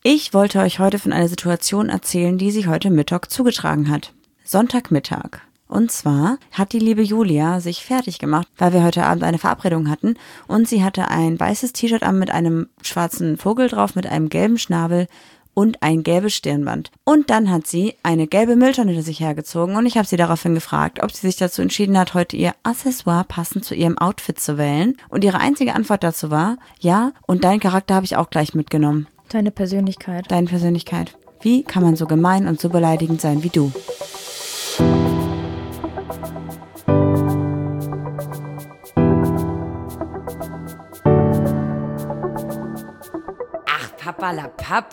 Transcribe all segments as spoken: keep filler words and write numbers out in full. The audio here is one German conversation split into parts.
Ich wollte euch heute von einer Situation erzählen, die sich heute Mittag zugetragen hat. Sonntagmittag. Und zwar hat die liebe Julia sich fertig gemacht, weil wir heute Abend eine Verabredung hatten. Und sie hatte ein weißes T-Shirt an mit einem schwarzen Vogel drauf, mit einem gelben Schnabel und ein gelbes Stirnband. Und dann hat sie eine gelbe Mülltonne hinter sich hergezogen und ich habe sie daraufhin gefragt, ob sie sich dazu entschieden hat, heute ihr Accessoire passend zu ihrem Outfit zu wählen. Und ihre einzige Antwort dazu war, ja, und deinen Charakter habe ich auch gleich mitgenommen. Deine Persönlichkeit. Deine Persönlichkeit. Wie kann man so gemein und so beleidigend sein wie du? Ach, Papalapap.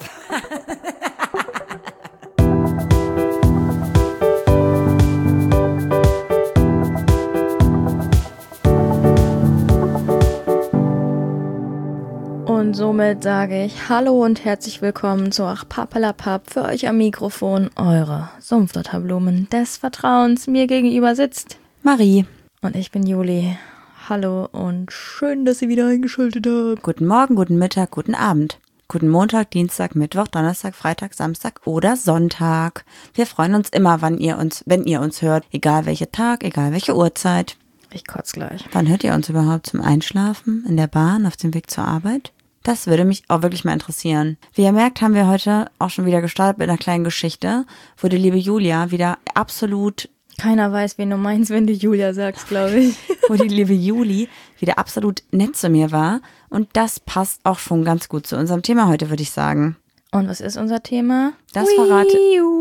Und somit sage ich Hallo und herzlich willkommen zu Ach Papalapap, für euch am Mikrofon eure Sumpfdotterblumen des Vertrauens. Mir gegenüber sitzt Marie. Und ich bin Juli. Hallo und schön, dass ihr wieder eingeschaltet habt. Guten Morgen, guten Mittag, guten Abend. Guten Montag, Dienstag, Mittwoch, Donnerstag, Freitag, Samstag oder Sonntag. Wir freuen uns immer, wann ihr uns, wenn ihr uns hört, egal welcher Tag, egal welche Uhrzeit. Ich kotz gleich. Wann hört ihr uns überhaupt zum Einschlafen, in der Bahn, auf dem Weg zur Arbeit? Das würde mich auch wirklich mal interessieren. Wie ihr merkt, haben wir heute auch schon wieder gestartet mit einer kleinen Geschichte, wo die liebe Julia wieder absolut... Keiner weiß, wen du meinst, wenn du Julia sagst, glaube ich. wo die liebe Juli wieder absolut nett zu mir war. Und das passt auch schon ganz gut zu unserem Thema heute, würde ich sagen. Und was ist unser Thema? Das verrate...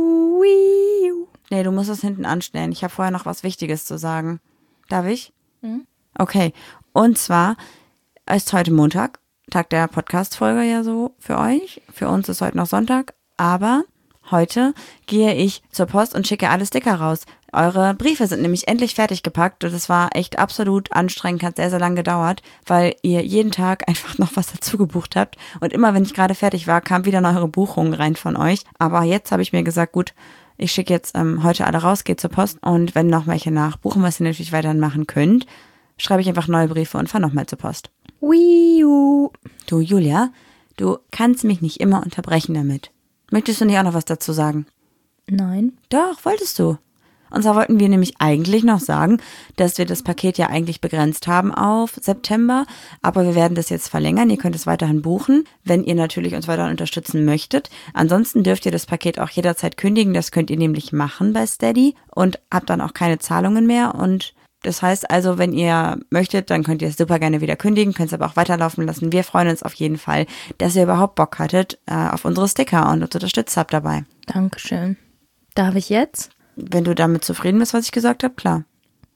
Nee, du musst es hinten anstellen. Ich habe vorher noch was Wichtiges zu sagen. Darf ich? Hm? Okay. Und zwar ist heute Montag, Tag der Podcast-Folge ja so für euch. Für uns ist heute noch Sonntag, aber heute gehe ich zur Post und schicke alle Sticker raus. Eure Briefe sind nämlich endlich fertig gepackt und es war echt absolut anstrengend, hat sehr, sehr lange gedauert, weil ihr jeden Tag einfach noch was dazu gebucht habt. Und immer, wenn ich gerade fertig war, kam wieder eine eure Buchung rein von euch. Aber jetzt habe ich mir gesagt, gut, ich schicke jetzt ähm, heute alle raus, gehe zur Post und wenn noch welche nachbuchen, was ihr natürlich weiterhin machen könnt, schreibe ich einfach neue Briefe und fahre nochmal zur Post. Wiu. Du, Julia, du kannst mich nicht immer unterbrechen damit. Möchtest du nicht auch noch was dazu sagen? Nein. Doch, wolltest du. Und zwar wollten wir nämlich eigentlich noch sagen, dass wir das Paket ja eigentlich begrenzt haben auf September, aber wir werden das jetzt verlängern. Ihr könnt es weiterhin buchen, wenn ihr natürlich uns weiterhin unterstützen möchtet. Ansonsten dürft ihr das Paket auch jederzeit kündigen. Das könnt ihr nämlich machen bei Steady und habt dann auch keine Zahlungen mehr. Und das heißt also, wenn ihr möchtet, dann könnt ihr es super gerne wieder kündigen, könnt es aber auch weiterlaufen lassen. Wir freuen uns auf jeden Fall, dass ihr überhaupt Bock hattet äh, auf unsere Sticker und uns unterstützt habt dabei. Dankeschön. Darf ich jetzt? Wenn du damit zufrieden bist, was ich gesagt habe, klar.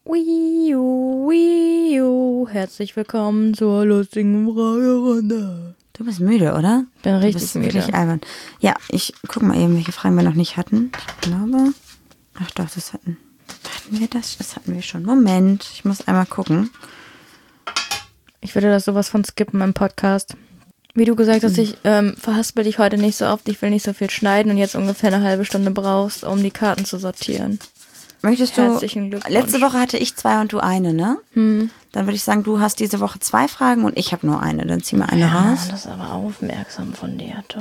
Wiu, wiu. Herzlich willkommen zur lustigen Fragerunde. Du bist müde, oder? Bin richtig du bist müde. Wirklich albern. Ja, ich guck mal eben, welche Fragen wir noch nicht hatten. Ich glaube, ach doch, das hatten, hatten wir das? Das hatten wir schon. Moment, ich muss einmal gucken. Ich würde das sowas von skippen im Podcast. Wie du gesagt hast, ich ähm, verhaspel dich heute nicht so oft, ich will nicht so viel schneiden und jetzt ungefähr eine halbe Stunde brauchst, um die Karten zu sortieren. Möchtest Herzlichen du, Glückwunsch. letzte Woche hatte ich zwei und du eine, ne? Hm. Dann würde ich sagen, du hast diese Woche zwei Fragen und ich habe nur eine. Dann zieh mal eine Ja, raus. das ist aber aufmerksam von dir, toll.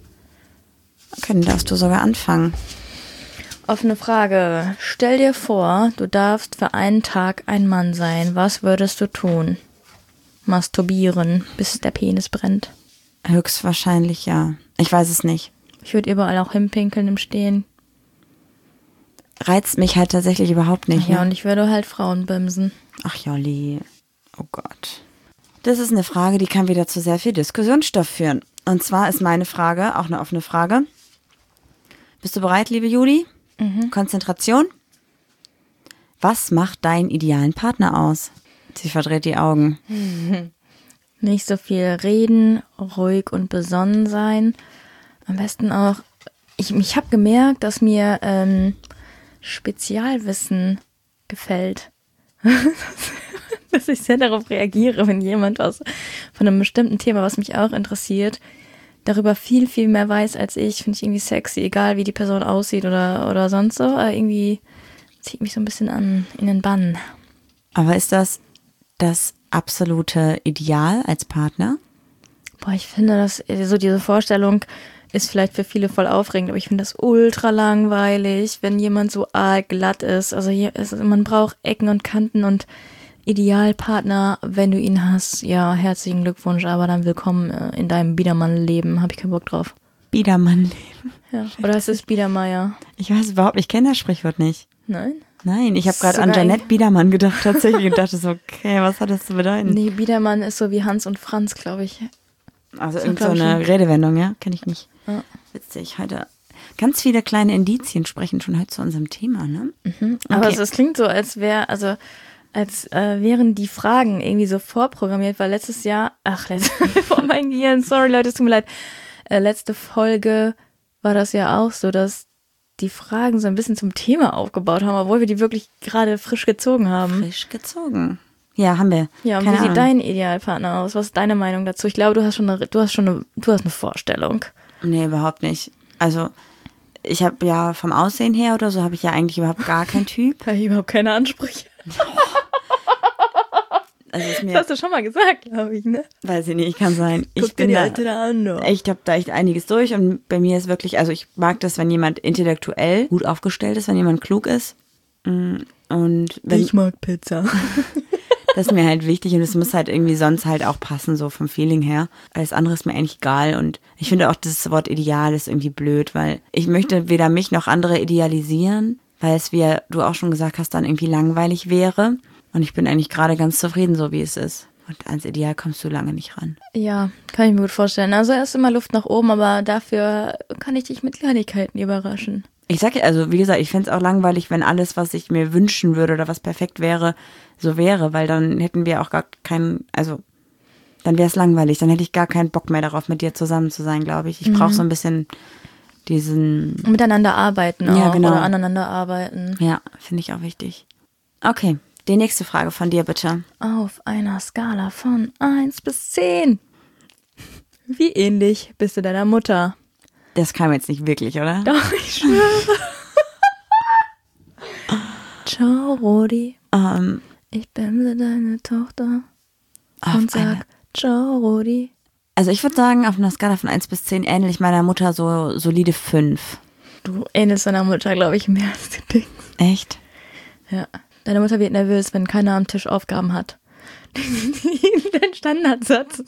Okay, dann darfst du sogar anfangen. Offene Frage. Stell dir vor, du darfst für einen Tag ein Mann sein. Was würdest du tun? Masturbieren, bis der Penis brennt. Höchstwahrscheinlich ja. Ich weiß es nicht. Ich würde überall auch hinpinkeln im Stehen. Reizt mich halt tatsächlich überhaupt nicht. Ach ja, ne? und ich würde halt Frauen bimsen. Ach Jolli, oh Gott. Das ist eine Frage, die kann wieder zu sehr viel Diskussionsstoff führen. Und zwar ist meine Frage auch eine offene Frage. Bist du bereit, liebe Juli? Mhm. Konzentration. Was macht deinen idealen Partner aus? Sie verdreht die Augen. Nicht so viel reden, ruhig und besonnen sein. Am besten auch, ich, ich habe gemerkt, dass mir ähm, Spezialwissen gefällt. Dass ich sehr darauf reagiere, wenn jemand was von einem bestimmten Thema, was mich auch interessiert, darüber viel, viel mehr weiß als ich. Finde ich irgendwie sexy, egal wie die Person aussieht oder, oder sonst so. Aber irgendwie zieht mich so ein bisschen an, in den Bann. Aber ist das das absolute Ideal als Partner? Boah, ich finde, dass so diese Vorstellung, ist vielleicht für viele voll aufregend, aber ich finde das ultra langweilig, wenn jemand so glatt ist. Also hier ist, man braucht Ecken und Kanten und Idealpartner, wenn du ihn hast, ja, herzlichen Glückwunsch, aber dann willkommen in deinem Biedermann-Leben. Habe ich keinen Bock drauf. Biedermann-Leben. Ja. Oder ist es Biedermeier? Ich weiß überhaupt nicht, ich kenne das Sprichwort nicht. Nein? Nein, ich habe Ist gerade an sogar Janette Biedermann gedacht tatsächlich und dachte so, okay, was hat das zu bedeuten? Nee, Biedermann ist so wie Hans und Franz, glaube ich. Also So, irgend so glaub ich eine nicht. Redewendung, ja? Kenne ich nicht. Ja. Witzig, heute ganz viele kleine Indizien sprechen schon heute zu unserem Thema, ne? Mhm. Aber Okay. es, es klingt so, als wäre, also als äh, wären die Fragen irgendwie so vorprogrammiert, weil letztes Jahr, ach, letztes, oh mein Gehirn, sorry Leute, es tut mir leid, äh, letzte Folge war das ja auch so, dass die Fragen so ein bisschen zum Thema aufgebaut haben, obwohl wir die wirklich gerade frisch gezogen haben. Frisch gezogen. Ja, haben wir. Ja, und Keine wie sieht Ahnung. dein Idealpartner aus? Was ist deine Meinung dazu? Ich glaube, du hast schon eine, du hast schon eine, du hast eine Vorstellung. Nee, überhaupt nicht. Also, ich habe ja vom Aussehen her oder so, habe ich ja eigentlich überhaupt gar keinen Typ. Habe ich überhaupt keine Ansprüche. Also ist Das mir, hast du schon mal gesagt, glaube ich, ne? weiß ich nicht, kann sein. Ich Guck dir bin die da, Alte da an. ne? ich habe da echt einiges durch und bei mir ist wirklich, also ich mag das, wenn jemand intellektuell gut aufgestellt ist, wenn jemand klug ist. Mm, Und wenn, Ich mag Pizza. das ist mir halt wichtig und es muss halt irgendwie sonst halt auch passen, so vom Feeling her. Alles andere ist mir eigentlich egal und ich finde auch, das Wort Ideal ist irgendwie blöd, weil ich möchte weder mich noch andere idealisieren, weil es, wie du auch schon gesagt hast, dann irgendwie langweilig wäre. Und ich bin eigentlich gerade ganz zufrieden, so wie es ist. Und ans Ideal kommst du lange nicht ran. Ja, kann ich mir gut vorstellen. Also er ist immer Luft nach oben, aber dafür kann ich dich mit Kleinigkeiten überraschen. Ich sag ja, also wie gesagt, ich fänd's auch langweilig, wenn alles, was ich mir wünschen würde oder was perfekt wäre, so wäre, weil dann hätten wir auch gar keinen, also dann wäre es langweilig, dann hätte ich gar keinen Bock mehr darauf, mit dir zusammen zu sein, glaube ich. Ich brauche so ein bisschen diesen, Miteinander arbeiten auch Ja, genau. oder aneinander arbeiten. ja, finde ich auch wichtig. Okay, die nächste Frage von dir bitte. Auf einer Skala von eins bis zehn. Wie ähnlich bist du deiner Mutter? Das kam jetzt nicht wirklich, oder? Doch, ich schwöre. Ciao, Rodi. Ähm, Ich bin deine Tochter. auf Und sag, eine, ciao, Rodi. also ich würde sagen, auf einer Skala von eins bis zehn ähnle ich meiner Mutter so solide fünf. Du ähnelst deiner Mutter, glaube ich, mehr als du denkst. Echt? Ja. Deine Mutter wird nervös, wenn keiner am Tisch Aufgaben hat. Dein Standardsatz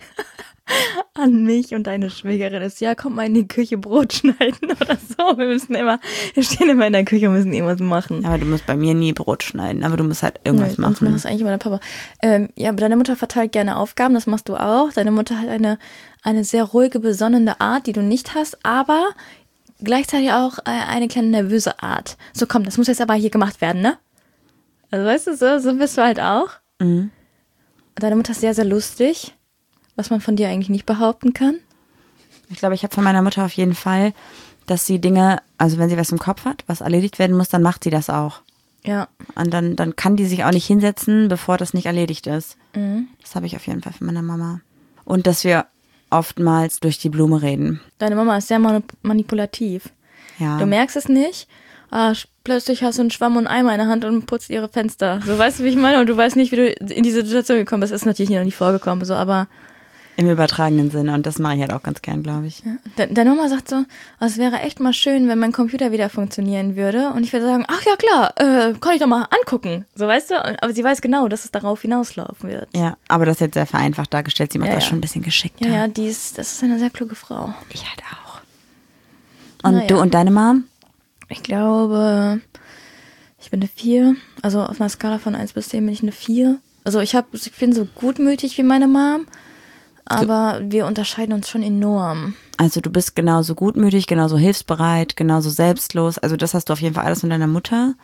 an mich und deine Schwägerin ist, ja, komm mal in die Küche Brot schneiden oder so. Wir müssen immer, wir stehen immer in der Küche und müssen irgendwas machen. Aber du musst bei mir nie Brot schneiden, aber du musst halt irgendwas Nee, sonst macht machen. das eigentlich immer der Papa. Ähm, ja, aber deine Mutter verteilt gerne Aufgaben, das machst du auch. Deine Mutter hat eine, eine sehr ruhige, besonnene Art, die du nicht hast, aber gleichzeitig auch äh, eine kleine nervöse Art. So, komm, das muss jetzt aber hier gemacht werden, ne? Also weißt du, so, so bist du halt auch. Mhm. Deine Mutter ist sehr, sehr lustig, was man von dir eigentlich nicht behaupten kann. Ich glaube, ich habe von meiner Mutter auf jeden Fall, dass sie Dinge, also wenn sie was im Kopf hat, was erledigt werden muss, dann macht sie das auch. Ja. Und dann, dann kann die sich auch nicht hinsetzen, bevor das nicht erledigt ist. Mhm. Das habe ich auf jeden Fall von meiner Mama. Und dass wir oftmals durch die Blume reden. Deine Mama ist sehr manip- manipulativ. Ja. Du merkst es nicht. Ah, sch- plötzlich hast du einen Schwamm und einen Eimer in der Hand und putzt ihre Fenster. So, weißt du, wie ich meine? Und du weißt nicht, wie du in diese Situation gekommen bist. Das ist natürlich noch nie vorgekommen, so, aber Im übertragenen Sinne. Und das mache ich halt auch ganz gern, glaube ich. de- deine Mama sagt so, oh, es wäre echt mal schön, wenn mein Computer wieder funktionieren würde. Und ich würde sagen, ach ja, klar, äh, kann ich doch mal angucken. So, weißt du? Aber sie weiß genau, dass es darauf hinauslaufen wird. Ja, aber das ist jetzt sehr vereinfacht dargestellt. Sie macht Ja, das ja. schon ein bisschen geschickter. Ja, ja, die ist, das ist eine sehr kluge Frau. Ich halt auch. Und Naja. du und deine Mom? Ich glaube, ich bin eine vier. Also auf einer Skala von eins bis zehn bin ich eine vier. Also ich, hab, ich bin so gutmütig wie meine Mom, aber wir unterscheiden uns schon enorm. Also du bist genauso gutmütig, genauso hilfsbereit, genauso selbstlos. Also das hast du auf jeden Fall alles von deiner Mutter.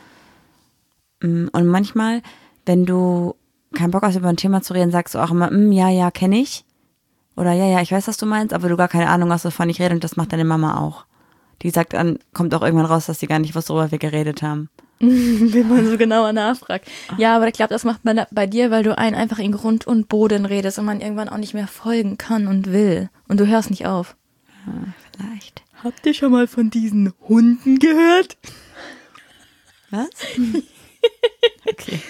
Und manchmal, wenn du keinen Bock hast, über ein Thema zu reden, sagst du auch immer, mm, ja, ja, kenne ich. Oder ja, ja, ich weiß, was du meinst, aber du gar keine Ahnung hast, wovon ich rede. Und das macht deine Mama auch. Die sagt dann, kommt auch irgendwann raus, dass sie gar nicht wusste, worüber wir geredet haben. Wenn man so genauer nachfragt. Ja, aber ich glaube, das macht man bei dir, weil du einen einfach in Grund und Boden redest und man irgendwann auch nicht mehr folgen kann und will. Und du hörst nicht auf. Ja, vielleicht. Habt ihr schon mal von diesen Hunden gehört? Was? Okay.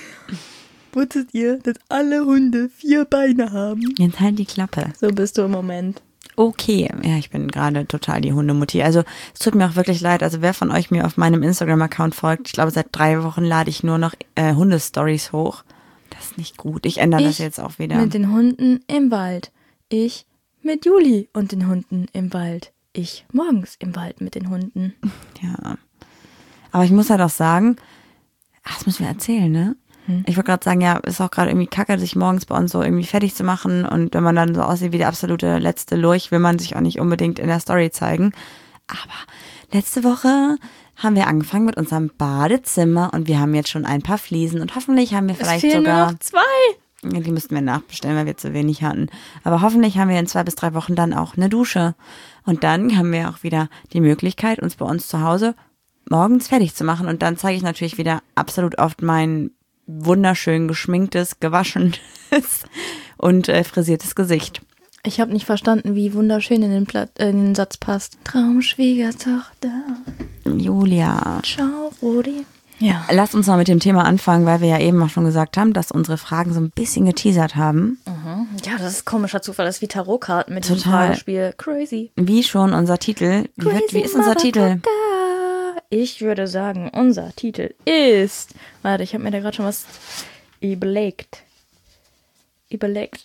Wusstet ihr, dass alle Hunde vier Beine haben? Jetzt halt die Klappe. So bist du im Moment. okay. Ja, ich bin gerade total die Hundemutti. Also es tut mir auch wirklich leid. Also wer von euch mir auf meinem Instagram-Account folgt, ich glaube seit drei Wochen lade ich nur noch äh, Hundestories hoch. Das ist nicht gut. Ich ändere ich das jetzt auch wieder. Mit den Hunden im Wald. Ich mit Juli und den Hunden im Wald. Ich morgens im Wald mit den Hunden. Ja. Aber ich muss halt auch sagen, ach, das müssen wir erzählen, ne? Hm. Ich wollte gerade sagen, ja, ist auch gerade irgendwie kacke, sich morgens bei uns so irgendwie fertig zu machen. Und wenn man dann so aussieht wie der absolute letzte Lurch, will man sich auch nicht unbedingt in der Story zeigen. Aber letzte Woche haben wir angefangen mit unserem Badezimmer und wir haben jetzt schon ein paar Fliesen und hoffentlich haben wir vielleicht es fehlen sogar... nur noch zwei. Ja, die müssten wir nachbestellen, weil wir zu wenig hatten. Aber hoffentlich haben wir in zwei bis drei Wochen dann auch eine Dusche. Und dann haben wir auch wieder die Möglichkeit, uns bei uns zu Hause morgens fertig zu machen. Und dann zeige ich natürlich wieder absolut oft mein wunderschön geschminktes, gewaschenes und äh, frisiertes Gesicht. Ich habe nicht verstanden, wie wunderschön in den, Pla- äh, in den Satz passt. Traumschwiegertochter. Julia. Ciao, Rudi. Ja. Lass uns mal mit dem Thema anfangen, weil wir ja eben auch schon gesagt haben, dass unsere Fragen so ein bisschen geteasert haben. Mhm. Ja, das ist komischer Zufall. Das ist wie Tarotkarten mit Total. diesem Fragespiel. Crazy. Wie schon unser Titel. Wie, wird, wie ist unser Titel? Ich würde sagen, unser Titel ist... Warte, ich habe mir da gerade schon was überlegt. Überlegt.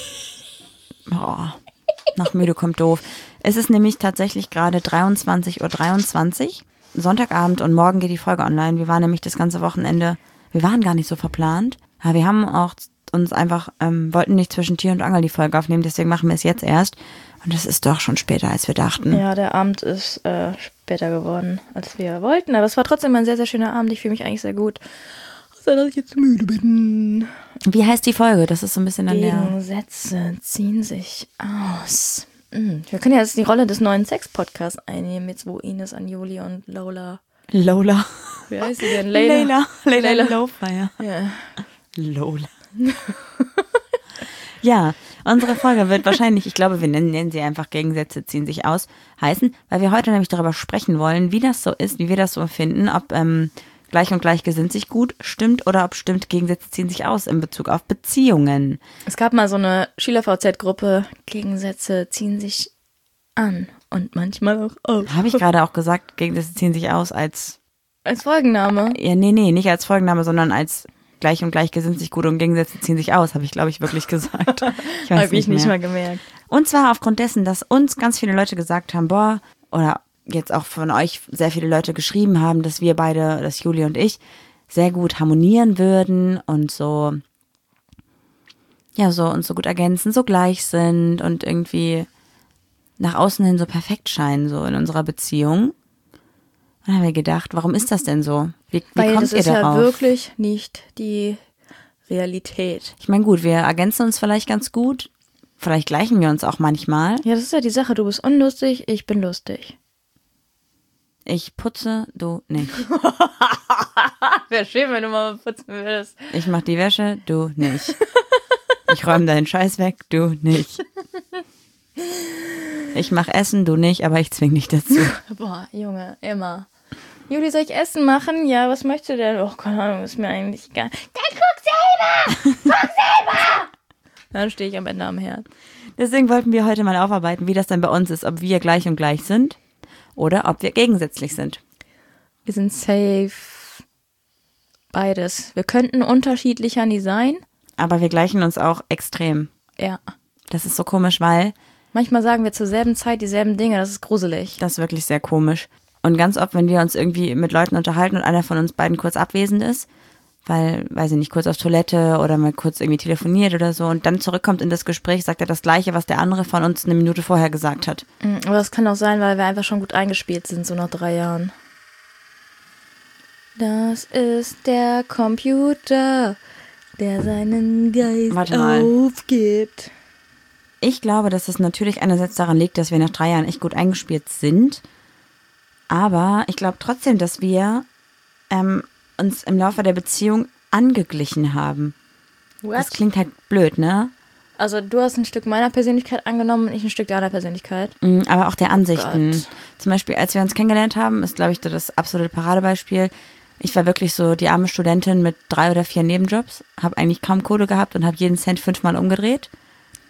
Oh, nach müde kommt doof. Es ist nämlich tatsächlich gerade dreiundzwanzig Uhr dreiundzwanzig, Sonntagabend und morgen geht die Folge online. Wir waren nämlich das ganze Wochenende, wir waren gar nicht so verplant, aber wir haben auch uns einfach, ähm, wollten nicht zwischen Tür und Angel die Folge aufnehmen, deswegen machen wir es jetzt erst. Und es ist doch schon später, als wir dachten. Ja, der Abend ist äh, später geworden, als wir wollten, aber es war trotzdem ein sehr, sehr schöner Abend. Ich fühle mich eigentlich sehr gut. Außer, dass ich jetzt müde bin. Wie heißt die Folge? Das ist so ein bisschen an der... Gegensätze ziehen sich aus. Mhm. Wir können ja jetzt die Rolle des neuen Sex-Podcasts einnehmen, jetzt wo Ines, Anjuli und Lola... Lola. Wie heißt sie denn? Layla. Layla. Layla, Layla. Lowfire. Ja. Lola. Ja, unsere Folge wird wahrscheinlich, ich glaube, wir nennen, nennen sie einfach Gegensätze ziehen sich aus, heißen, weil wir heute nämlich darüber sprechen wollen, wie das so ist, wie wir das so finden, ob ähm, gleich und gleich gesinnt sich gut stimmt oder ob stimmt, Gegensätze ziehen sich aus in Bezug auf Beziehungen. Es gab mal so eine Schüler-V Z-Gruppe, Gegensätze ziehen sich an und manchmal auch aus. Habe ich gerade auch gesagt, Gegensätze ziehen sich aus als... Als Folgenname? Ja, nee, nee, nicht als Folgenname, sondern als gleich und gleich gesinnt sich gut und Gegensätze ziehen sich aus, habe ich, glaube ich, wirklich gesagt. Ich weiß Habe ich nicht mehr. mal gemerkt. Und zwar aufgrund dessen, dass uns ganz viele Leute gesagt haben, boah, oder jetzt auch von euch sehr viele Leute geschrieben haben, dass wir beide, dass Juli und ich, sehr gut harmonieren würden und so, ja, so uns so gut ergänzen, so gleich sind und irgendwie nach außen hin so perfekt scheinen, so in unserer Beziehung. Und dann haben wir gedacht, warum ist das denn so? Wie, wie Weil kommt das ihr ist darauf? ja wirklich nicht die Realität. Ich meine, gut, wir ergänzen uns vielleicht ganz gut. Vielleicht gleichen wir uns auch manchmal. Ja, das ist ja die Sache. Du bist unlustig, ich bin lustig. Ich putze, du nicht. Wäre schön, wenn du mal putzen würdest. Ich mach die Wäsche, du nicht. Ich räume deinen Scheiß weg, du nicht. Ich mach Essen, du nicht, aber ich zwing dich dazu. Boah, Junge, immer. Juli, soll ich Essen machen? Ja, was möchtest du denn? Oh, keine Ahnung, ist mir eigentlich egal. Dann guck selber! Guck selber! Dann stehe ich am Ende am Herd. Deswegen wollten wir heute mal aufarbeiten, wie das dann bei uns ist, ob wir gleich und gleich sind oder ob wir gegensätzlich sind. Wir sind safe. Beides. Wir könnten unterschiedlicher nie sein. Aber wir gleichen uns auch extrem. Ja. Das ist so komisch, weil Manchmal sagen wir zur selben Zeit dieselben Dinge. Das ist gruselig. das ist wirklich sehr komisch. Und ganz oft, wenn wir uns irgendwie mit Leuten unterhalten und einer von uns beiden kurz abwesend ist, weil, weiß ich nicht, kurz auf Toilette oder mal kurz irgendwie telefoniert oder so und dann zurückkommt in das Gespräch, sagt er das Gleiche, was der andere von uns eine Minute vorher gesagt hat. Aber das kann auch sein, weil wir einfach schon gut eingespielt sind, so nach drei Jahren. Das ist der Computer, der seinen Geist Warte mal. aufgibt. Ich glaube, dass es natürlich einerseits daran liegt, dass wir nach drei Jahren echt gut eingespielt sind. Aber ich glaube trotzdem, dass wir ähm, uns im Laufe der Beziehung angeglichen haben. What? Das klingt halt blöd, ne? Also du hast ein Stück meiner Persönlichkeit angenommen und ich ein Stück deiner Persönlichkeit. Mm, Aber auch der Ansichten. Gott. Zum Beispiel, als wir uns kennengelernt haben, ist, glaube ich, das absolute Paradebeispiel. Ich war wirklich so die arme Studentin mit drei oder vier Nebenjobs, habe eigentlich kaum Kohle gehabt und habe jeden Cent fünfmal umgedreht.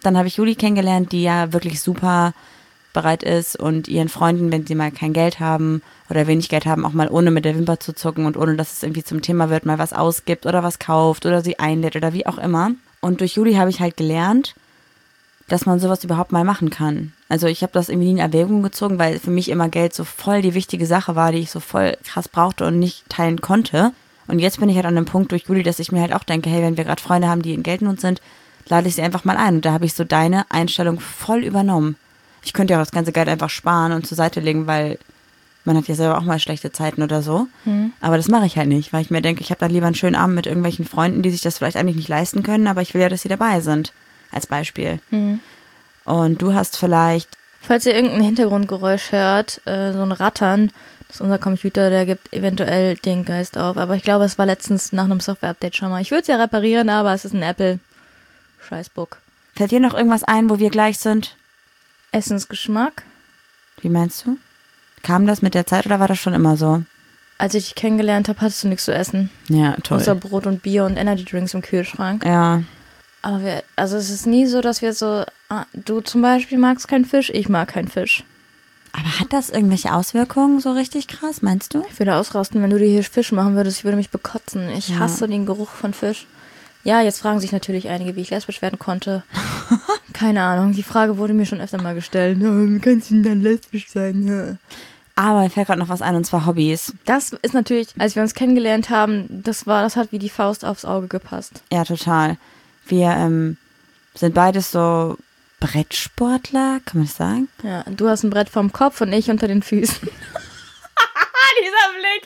Dann habe ich Juli kennengelernt, die ja wirklich super bereit ist und ihren Freunden, wenn sie mal kein Geld haben oder wenig Geld haben, auch mal ohne mit der Wimper zu zucken und ohne, dass es irgendwie zum Thema wird, mal was ausgibt oder was kauft oder sie einlädt oder wie auch immer. Und durch Juli habe ich halt gelernt, dass man sowas überhaupt mal machen kann. Also ich habe das irgendwie nie in Erwägung gezogen, weil für mich immer Geld so voll die wichtige Sache war, die ich so voll krass brauchte und nicht teilen konnte. Und jetzt bin ich halt an dem Punkt durch Juli, dass ich mir halt auch denke, hey, wenn wir gerade Freunde haben, die in Geldnot sind, lade ich sie einfach mal ein. Und da habe ich so deine Einstellung voll übernommen. Ich könnte ja auch das ganze Geld einfach sparen und zur Seite legen, weil man hat ja selber auch mal schlechte Zeiten oder so. Mhm. Aber das mache ich halt nicht, weil ich mir denke, ich habe dann lieber einen schönen Abend mit irgendwelchen Freunden, die sich das vielleicht eigentlich nicht leisten können, aber ich will ja, dass sie dabei sind, als Beispiel. Mhm. Und du hast vielleicht... Falls ihr irgendein Hintergrundgeräusch hört, äh, so ein Rattern, das ist unser Computer, der gibt eventuell den Geist auf. Aber ich glaube, es war letztens nach einem Software-Update schon mal. Ich würde es ja reparieren, aber es ist ein Apple. Scheißbook. Fällt dir noch irgendwas ein, wo wir gleich sind? Essensgeschmack. Wie meinst du? Kam das mit der Zeit oder war das schon immer so? Als ich dich kennengelernt habe, hattest du nichts zu essen. Ja, toll. Außer Brot und Bier und Energy-Drinks im Kühlschrank. Ja. Aber wir, also es ist nie so, dass wir so, ah, du zum Beispiel magst keinen Fisch, ich mag keinen Fisch. Aber hat das irgendwelche Auswirkungen so richtig krass, meinst du? Ich würde ausrasten, wenn du dir hier Fisch machen würdest. Ich würde mich bekotzen. Ich ja. hasse den Geruch von Fisch. Ja, jetzt fragen sich natürlich einige, wie ich lesbisch werden konnte. Keine Ahnung, die Frage wurde mir schon öfter mal gestellt. Ja, wie kannst du denn dann lesbisch sein? Ja. Aber mir fällt gerade noch was ein, und zwar Hobbys. Das ist natürlich, als wir uns kennengelernt haben, das war, das hat wie die Faust aufs Auge gepasst. Ja, total. Wir ähm, sind beides so Brettsportler, kann man das sagen? Ja, du hast ein Brett vorm Kopf und ich unter den Füßen. Dieser Blick.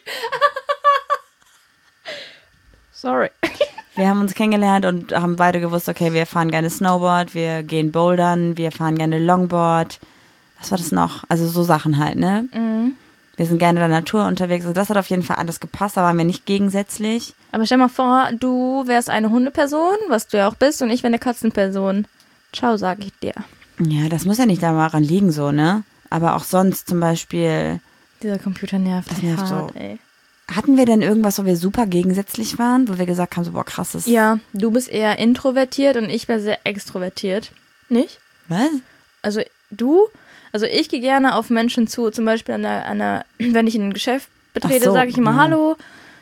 Sorry. Wir haben uns kennengelernt und haben beide gewusst, okay, wir fahren gerne Snowboard, wir gehen bouldern, wir fahren gerne Longboard. Was war das noch? Also so Sachen halt, ne? Mhm. Wir sind gerne in der Natur unterwegs. Also das hat auf jeden Fall alles gepasst, da waren wir nicht gegensätzlich. Aber stell mal vor, du wärst eine Hundeperson, was du ja auch bist, und ich wäre eine Katzenperson. Ciao, sag ich dir. Ja, das muss ja nicht daran liegen so, ne? Aber auch sonst zum Beispiel... Dieser Computer nervt. Das nervt so. Ey. Hatten wir denn irgendwas, wo wir super gegensätzlich waren, wo wir gesagt haben, so boah, krasses. Ja, du bist eher introvertiert und ich wäre sehr extrovertiert. Nicht? Was? Also du, also ich gehe gerne auf Menschen zu, zum Beispiel an einer, an einer wenn ich in ein Geschäft betrete, so, sage ich immer ja. Hallo.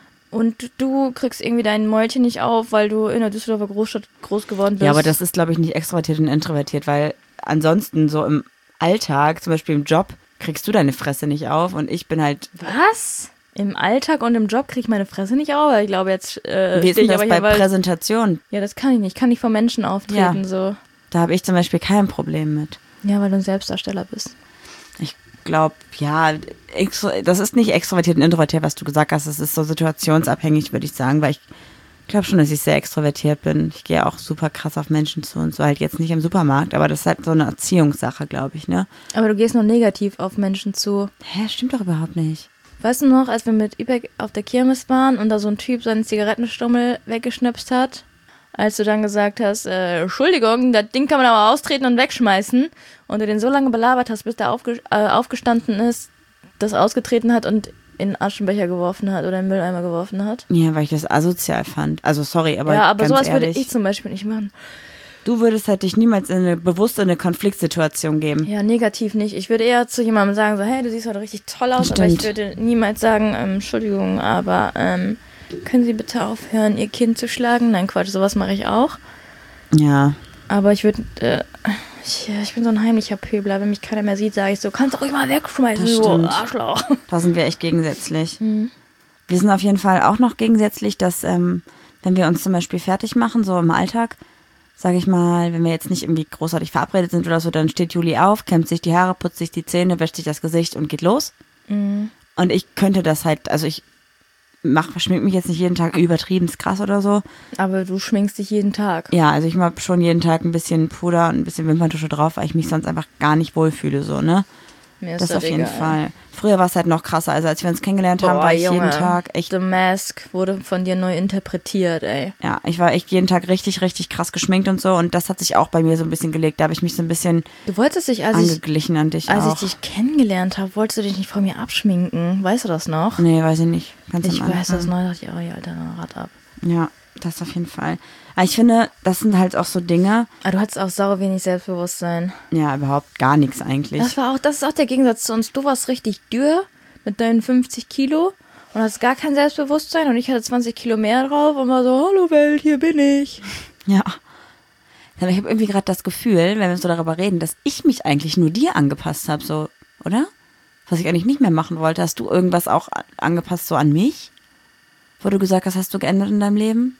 Und du kriegst irgendwie dein Mäulchen nicht auf, weil du in der Düsseldorfer Großstadt groß geworden bist. Ja, aber das ist, glaube ich, nicht extrovertiert und introvertiert, weil ansonsten so im Alltag, zum Beispiel im Job, kriegst du deine Fresse nicht auf und ich bin halt... Was? Im Alltag und im Job kriege ich meine Fresse nicht auf? Ich glaube jetzt... Äh, Wie ist denn das bei hier, Präsentationen? Ja, das kann ich nicht. Ich kann nicht vor Menschen auftreten. Ja, so. Da habe ich zum Beispiel kein Problem mit. Ja, weil du ein Selbstdarsteller bist. Ich glaube, ja, das ist nicht extrovertiert und introvertiert, was du gesagt hast. Das ist so situationsabhängig, würde ich sagen, weil ich glaube schon, dass ich sehr extrovertiert bin. Ich gehe auch super krass auf Menschen zu und so, halt jetzt nicht im Supermarkt, aber das ist halt so eine Erziehungssache, glaube ich, ne? Aber du gehst noch negativ auf Menschen zu. Hä, stimmt doch überhaupt nicht. Weißt du noch, als wir mit Ibeck auf der Kirmes waren und da so ein Typ seinen Zigarettenstummel weggeschnipst hat? Als du dann gesagt hast, äh, Entschuldigung, das Ding kann man aber austreten und wegschmeißen. Und du den so lange belabert hast, bis der aufge- äh, aufgestanden ist, das ausgetreten hat und in den Aschenbecher geworfen hat oder in den Mülleimer geworfen hat. Ja, weil ich das asozial fand. Also sorry, aber Ja, aber ganz sowas ehrlich, würde ich zum Beispiel nicht machen. Du würdest halt dich niemals in eine, bewusst in eine Konfliktsituation geben. Ja, negativ nicht. Ich würde eher zu jemandem sagen, so, hey, du siehst heute richtig toll aus, Stimmt. aber ich würde niemals sagen, ähm, Entschuldigung, aber ähm, können Sie bitte aufhören, Ihr Kind zu schlagen? Nein, Quatsch, sowas mache ich auch. Ja. Aber ich würde, äh, ich, ich bin so ein heimlicher Pöbler. Wenn mich keiner mehr sieht, sage ich so, kannst du ruhig mal wegschmeißen, das du stimmt. Arschloch. Da sind wir echt gegensätzlich. Mhm. Wir sind auf jeden Fall auch noch gegensätzlich, dass, ähm, wenn wir uns zum Beispiel fertig machen, so im Alltag, sage ich mal, wenn wir jetzt nicht irgendwie großartig verabredet sind oder so, dann steht Juli auf, kämmt sich die Haare, putzt sich die Zähne, wäscht sich das Gesicht und geht los. Mhm. Und ich könnte das halt, also ich mach, schmink mich jetzt nicht jeden Tag übertrieben krass oder so. Aber du schminkst dich jeden Tag. Ja, also ich mache schon jeden Tag ein bisschen Puder und ein bisschen Wimperntusche drauf, weil ich mich sonst einfach gar nicht wohlfühle, so, ne? Mir ist das das auf jeden egal. Fall. Früher war es halt noch krasser. Also als wir uns kennengelernt Boah, haben, war ich Junge, jeden Tag echt... The Mask wurde von dir neu interpretiert, ey. Ja, ich war echt jeden Tag richtig, richtig krass geschminkt und so. Und das hat sich auch bei mir so ein bisschen gelegt. Da habe ich mich so ein bisschen du wolltest dich, als angeglichen ich, an dich Als auch. ich dich kennengelernt habe, wolltest du dich nicht von mir abschminken. Weißt du das noch? Nee, weiß ich nicht. Ganz ich am weiß Anfang. das noch. Da dachte ich, oh ja, Alter, dann Rad ab. Ja. das auf jeden Fall. Aber ich finde, das sind halt auch so Dinge. Aber du hattest auch sau wenig Selbstbewusstsein. Ja, überhaupt gar nichts eigentlich. Das war auch, das ist auch der Gegensatz zu uns. Du warst richtig dürr mit deinen fünfzig Kilo und hast gar kein Selbstbewusstsein und ich hatte zwanzig Kilo mehr drauf und war so, hallo Welt, hier bin ich. Ja. Aber ich habe irgendwie gerade das Gefühl, wenn wir so darüber reden, dass ich mich eigentlich nur dir angepasst habe, so, oder? Was ich eigentlich nicht mehr machen wollte. Hast du irgendwas auch angepasst so an mich? Wo du gesagt hast, hast du geändert in deinem Leben?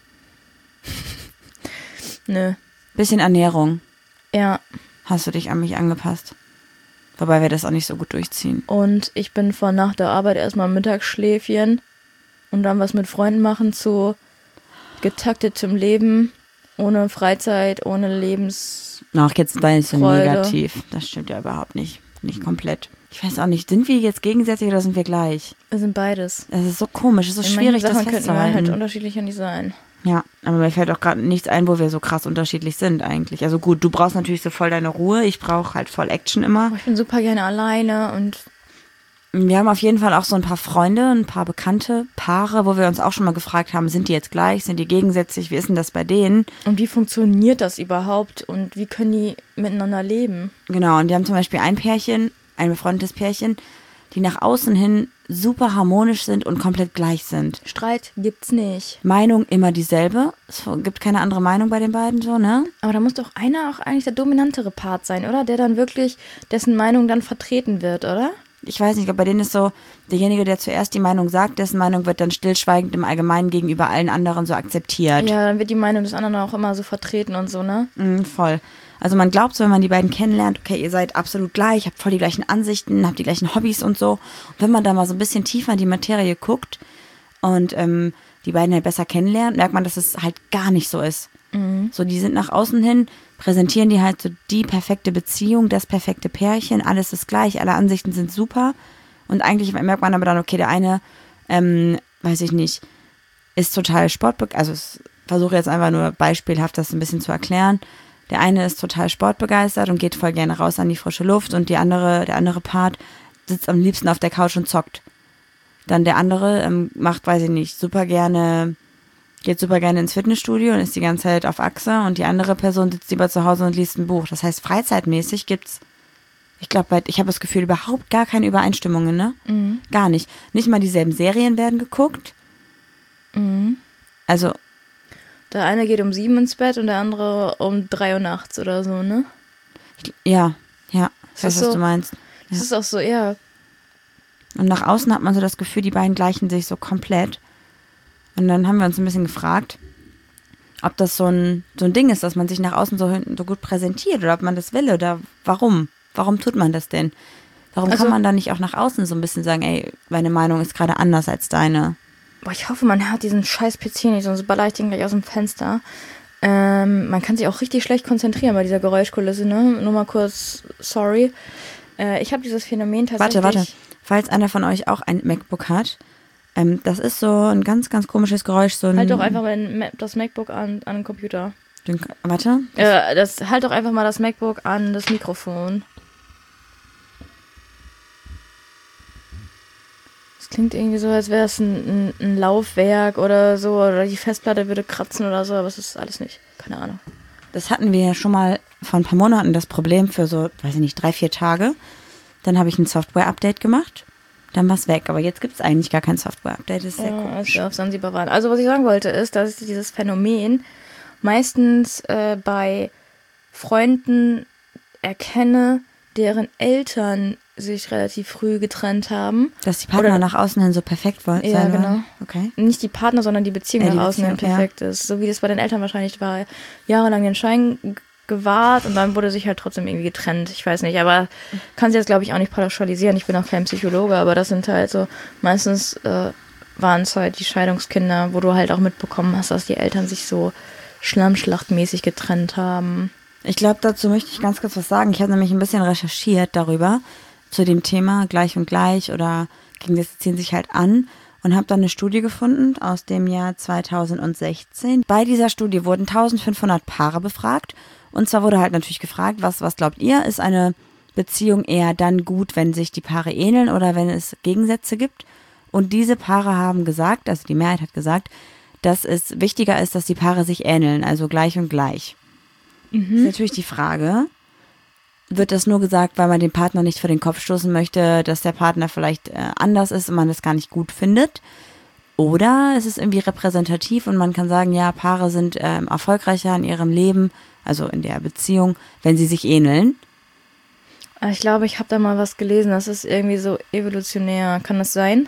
Nö. Bisschen Ernährung. Ja. Hast du dich an mich angepasst? Wobei wir das auch nicht so gut durchziehen. Und ich bin von nach der Arbeit erstmal Mittagsschläfchen und dann was mit Freunden machen zu getaktetem Leben, ohne Freizeit, ohne Lebens... Ach, jetzt war ich so Freude. negativ. Das stimmt ja überhaupt nicht. Nicht komplett. Ich weiß auch nicht, sind wir jetzt gegensätzlich oder sind wir gleich? Wir sind beides. Das ist so komisch, es ist so In schwierig, manchen das Sachen könnten wir halt festzuhalten. unterschiedlicher nicht sein. Ja, aber mir fällt auch gerade nichts ein, wo wir so krass unterschiedlich sind eigentlich. Also gut, du brauchst natürlich so voll deine Ruhe, ich brauche halt voll Action immer. Ich bin super gerne alleine und Wir haben auf jeden Fall auch so ein paar Freunde, ein paar bekannte Paare, wo wir uns auch schon mal gefragt haben, sind die jetzt gleich, sind die gegensätzlich, wie ist denn das bei denen? Und wie funktioniert das überhaupt und wie können die miteinander leben? Genau, und die haben zum Beispiel ein Pärchen, ein befreundetes Pärchen, die nach außen hin super harmonisch sind und komplett gleich sind. Streit gibt's nicht. Meinung immer dieselbe. Es gibt keine andere Meinung bei den beiden so, ne? Aber da muss doch einer auch eigentlich der dominantere Part sein, oder? Der dann wirklich, dessen Meinung dann vertreten wird, oder? Ich weiß nicht, ich glaube, bei denen ist so, derjenige, der zuerst die Meinung sagt, dessen Meinung wird dann stillschweigend im Allgemeinen gegenüber allen anderen so akzeptiert. Ja, dann wird die Meinung des anderen auch immer so vertreten und so, ne? Mm, voll. Also man glaubt so, wenn man die beiden kennenlernt, okay, ihr seid absolut gleich, habt voll die gleichen Ansichten, habt die gleichen Hobbys und so. Und wenn man da mal so ein bisschen tiefer in die Materie guckt und ähm, die beiden halt besser kennenlernt, merkt man, dass es halt gar nicht so ist. Mhm. So, die sind nach außen hin, präsentieren die halt so die perfekte Beziehung, das perfekte Pärchen, alles ist gleich, alle Ansichten sind super. Und eigentlich merkt man aber dann, okay, der eine, ähm, weiß ich nicht, ist total sportbegeistert, also ich versuche jetzt einfach nur beispielhaft das ein bisschen zu erklären. Der eine ist total sportbegeistert und geht voll gerne raus an die frische Luft und die andere, der andere Part sitzt am liebsten auf der Couch und zockt. Dann der andere ähm, macht, weiß ich nicht, super gerne, geht super gerne ins Fitnessstudio und ist die ganze Zeit auf Achse und die andere Person sitzt lieber zu Hause und liest ein Buch. Das heißt, freizeitmäßig gibt's, ich glaube, ich habe das Gefühl, überhaupt gar keine Übereinstimmungen, ne? Mhm. Gar nicht. Nicht mal dieselben Serien werden geguckt. Mhm. Also der eine geht um sieben ins Bett und der andere um drei Uhr nachts oder so, ne? Ja, ja, ich weiß, was so, du meinst. Das Ja. ist auch so, ja. Und nach außen hat man so das Gefühl, die beiden gleichen sich so komplett. Und dann haben wir uns ein bisschen gefragt, ob das so ein, so ein Ding ist, dass man sich nach außen so, so gut präsentiert oder ob man das will oder warum. Warum tut man das denn? Warum Also, kann man da nicht auch nach außen so ein bisschen sagen, ey, meine Meinung ist gerade anders als deine? Boah, ich hoffe, man hört diesen scheiß P C nicht, sonst baller ich den gleich aus dem Fenster. Ähm, man kann sich auch richtig schlecht konzentrieren bei dieser Geräuschkulisse, ne? Nur mal kurz, sorry. Äh, ich habe dieses Phänomen tatsächlich... Warte, warte. Falls einer von euch auch ein MacBook hat, ähm, das ist so ein ganz, ganz komisches Geräusch. So ein, halt doch einfach mal das MacBook an, an den Computer. Den, warte. Äh, das, halt doch einfach mal das MacBook an das Mikrofon. Das klingt irgendwie so, als wäre es ein, ein, ein Laufwerk oder so, oder die Festplatte würde kratzen oder so, aber es ist alles nicht. Keine Ahnung. Das hatten wir ja schon mal vor ein paar Monaten, das Problem für so, weiß ich nicht, drei, vier Tage. Dann habe ich ein Software-Update gemacht, dann war es weg. Aber jetzt gibt es eigentlich gar kein Software-Update, das ist sehr Ja, als komisch. wir auf Sansibar waren. Also was ich sagen wollte ist, dass ich dieses Phänomen meistens äh, bei Freunden erkenne, deren Eltern sich relativ früh getrennt haben. Dass die Partner Oder- nach außen hin so perfekt wollen. Ja, sein genau. wollen. Okay. Nicht die Partner, sondern die Beziehung Ja, die nach außen hin Beziehung, ja. perfekt ist. So wie das bei den Eltern wahrscheinlich war. Jahrelang den Schein g- gewahrt und dann wurde sich halt trotzdem irgendwie getrennt. Ich weiß nicht, aber kann sie jetzt, glaube ich, auch nicht pauschalisieren. Ich bin auch kein Psychologe, aber das sind halt so, meistens äh, waren es halt die Scheidungskinder, wo du halt auch mitbekommen hast, dass die Eltern sich so schlammschlachtmäßig getrennt haben. Ich glaube, dazu möchte ich ganz kurz was sagen. Ich habe nämlich ein bisschen recherchiert darüber, zu dem Thema gleich und gleich oder Gegensätze ziehen sich halt an und habe dann eine Studie gefunden aus dem Jahr zweitausendsechzehn. Bei dieser Studie wurden eintausendfünfhundert Paare befragt und zwar wurde halt natürlich gefragt, was, was glaubt ihr, ist eine Beziehung eher dann gut, wenn sich die Paare ähneln oder wenn es Gegensätze gibt? Und diese Paare haben gesagt, also die Mehrheit hat gesagt, dass es wichtiger ist, dass die Paare sich ähneln, also gleich und gleich. Mhm. Ist natürlich die Frage, wird das nur gesagt, weil man den Partner nicht vor den Kopf stoßen möchte, dass der Partner vielleicht äh, anders ist und man das gar nicht gut findet? Oder ist es irgendwie repräsentativ und man kann sagen, ja, Paare sind ähm, erfolgreicher in ihrem Leben, also in der Beziehung, wenn sie sich ähneln? Ich glaube, ich habe da mal was gelesen, das ist irgendwie so evolutionär. Kann das sein?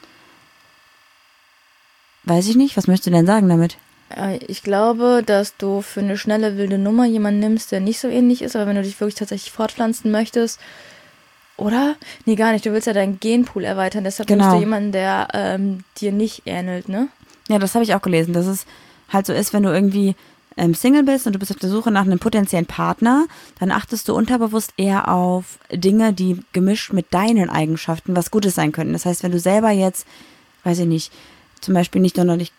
Weiß ich nicht. Was möchtest du denn sagen damit? Ich glaube, dass du für eine schnelle, wilde Nummer jemanden nimmst, der nicht so ähnlich ist, aber wenn du dich wirklich tatsächlich fortpflanzen möchtest, oder? Nee, gar nicht. Du willst ja deinen Genpool erweitern, deshalb genau. nimmst du jemanden, der ähm, dir nicht ähnelt, ne? Ja, das habe ich auch gelesen, dass es halt so ist, wenn du irgendwie ähm, Single bist und du bist auf der Suche nach einem potenziellen Partner, dann achtest du unterbewusst eher auf Dinge, die gemischt mit deinen Eigenschaften was Gutes sein könnten. Das heißt, wenn du selber jetzt, weiß ich nicht, zum Beispiel nicht sonderlich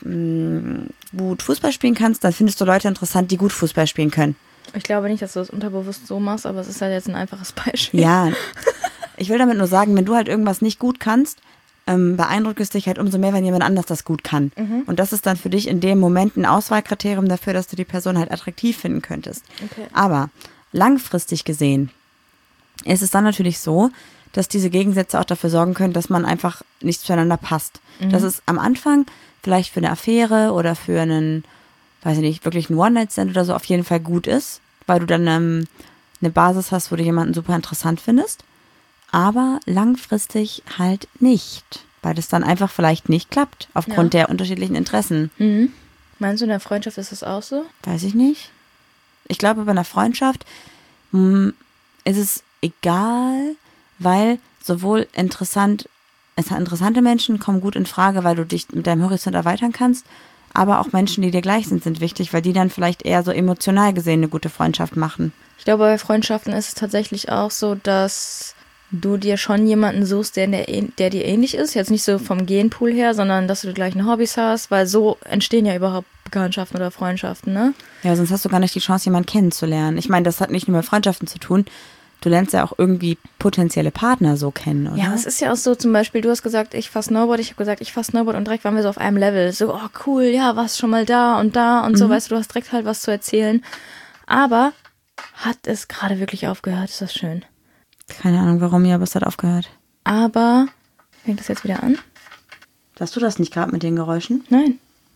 mh, gut Fußball spielen kannst, dann findest du Leute interessant, die gut Fußball spielen können. Ich glaube nicht, dass du das unterbewusst so machst, aber es ist halt jetzt ein einfaches Beispiel. Ja, ich will damit nur sagen, wenn du halt irgendwas nicht gut kannst, ähm, beeindruckt es dich halt umso mehr, wenn jemand anders das gut kann. Mhm. Und das ist dann für dich in dem Moment ein Auswahlkriterium dafür, dass du die Person halt attraktiv finden könntest. Okay. Aber langfristig gesehen ist es dann natürlich so, dass diese Gegensätze auch dafür sorgen können, dass man einfach nicht zueinander passt. Mhm. Dass es am Anfang vielleicht für eine Affäre oder für einen, weiß ich nicht, wirklich einen One-Night-Stand oder so auf jeden Fall gut ist, weil du dann ähm, eine Basis hast, wo du jemanden super interessant findest. Aber langfristig halt nicht, weil das dann einfach vielleicht nicht klappt, aufgrund ja. der unterschiedlichen Interessen. Mhm. Meinst du, in der Freundschaft ist das auch so? Weiß ich nicht. Ich glaube, bei einer Freundschaft mh, ist es egal, weil sowohl interessant, interessante Menschen kommen gut in Frage, weil du dich mit deinem Horizont erweitern kannst, aber auch Menschen, die dir gleich sind, sind wichtig, weil die dann vielleicht eher so emotional gesehen eine gute Freundschaft machen. Ich glaube, bei Freundschaften ist es tatsächlich auch so, dass du dir schon jemanden suchst, der, der, der dir ähnlich ist. Jetzt nicht so vom Genpool her, sondern dass du die gleichen Hobbys hast, weil so entstehen ja überhaupt Bekanntschaften oder Freundschaften, ne? Ja, sonst hast du gar nicht die Chance, jemanden kennenzulernen. Ich meine, das hat nicht nur mit Freundschaften zu tun. Du lernst ja auch irgendwie potenzielle Partner so kennen, oder? Ja, es ist ja auch so, zum Beispiel, du hast gesagt, ich fahr Snowboard, ich habe gesagt, ich fahr Snowboard und direkt waren wir so auf einem Level. So, oh cool, ja, warst schon mal da und da und mhm. so, weißt du, du hast direkt halt was zu erzählen. Aber hat es gerade wirklich aufgehört? Ist das schön? Keine Ahnung, warum, ja, aber es hat aufgehört. Aber, fängt das jetzt wieder an? Hast du das nicht gerade mit den Geräuschen? Nein.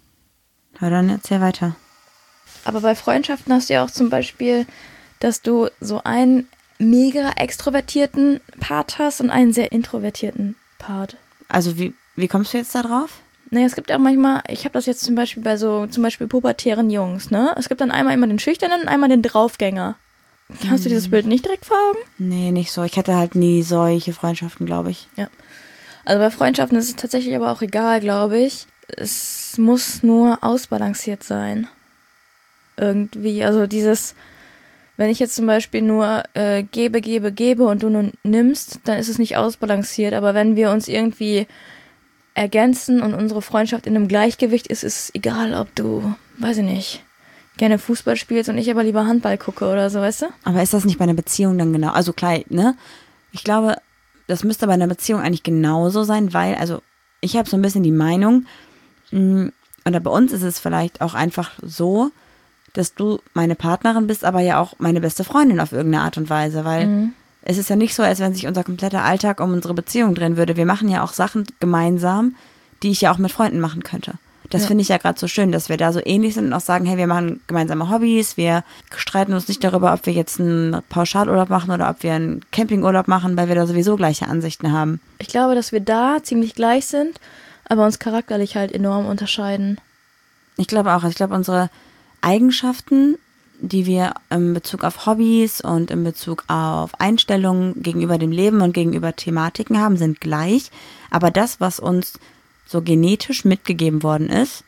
Na dann erzähl weiter. Aber bei Freundschaften hast du ja auch zum Beispiel, dass du so einen mega extrovertierten Part hast und einen sehr introvertierten Part. Also wie, wie kommst du jetzt da drauf? Naja, es gibt auch manchmal, ich habe das jetzt zum Beispiel bei so, zum Beispiel pubertären Jungs, ne? Es gibt dann einmal immer den Schüchternen und einmal den Draufgänger. Hast hm. du dieses Bild nicht direkt vor Augen? Nee, nicht so. Ich hatte halt nie solche Freundschaften, glaube ich. Ja. Also bei Freundschaften ist es tatsächlich aber auch egal, glaube ich. Es muss nur ausbalanciert sein. Irgendwie, also dieses, wenn ich jetzt zum Beispiel nur äh, gebe, gebe, gebe und du nur nimmst, dann ist es nicht ausbalanciert. Aber wenn wir uns irgendwie ergänzen und unsere Freundschaft in einem Gleichgewicht ist, ist es egal, ob du, weiß ich nicht, gerne Fußball spielst und ich aber lieber Handball gucke oder so, weißt du? Aber ist das nicht bei einer Beziehung dann genau? Also klar, ne? Ich glaube, das müsste bei einer Beziehung eigentlich genauso sein, weil, also ich habe so ein bisschen die Meinung, mh, oder bei uns ist es vielleicht auch einfach so, dass du meine Partnerin bist, aber ja auch meine beste Freundin auf irgendeine Art und Weise, weil mhm. es ist ja nicht so, als wenn sich unser kompletter Alltag um unsere Beziehung drehen würde. Wir machen ja auch Sachen gemeinsam, die ich ja auch mit Freunden machen könnte. Das ja. finde ich ja gerade so schön, dass wir da so ähnlich sind und auch sagen, hey, wir machen gemeinsame Hobbys, wir streiten uns nicht darüber, ob wir jetzt einen Pauschalurlaub machen oder ob wir einen Campingurlaub machen, weil wir da sowieso gleiche Ansichten haben. Ich glaube, dass wir da ziemlich gleich sind, aber uns charakterlich halt enorm unterscheiden. Ich glaube auch, also ich glaube, unsere Eigenschaften, die wir in Bezug auf Hobbys und in Bezug auf Einstellungen gegenüber dem Leben und gegenüber Thematiken haben, sind gleich, aber das, was uns so genetisch mitgegeben worden ist,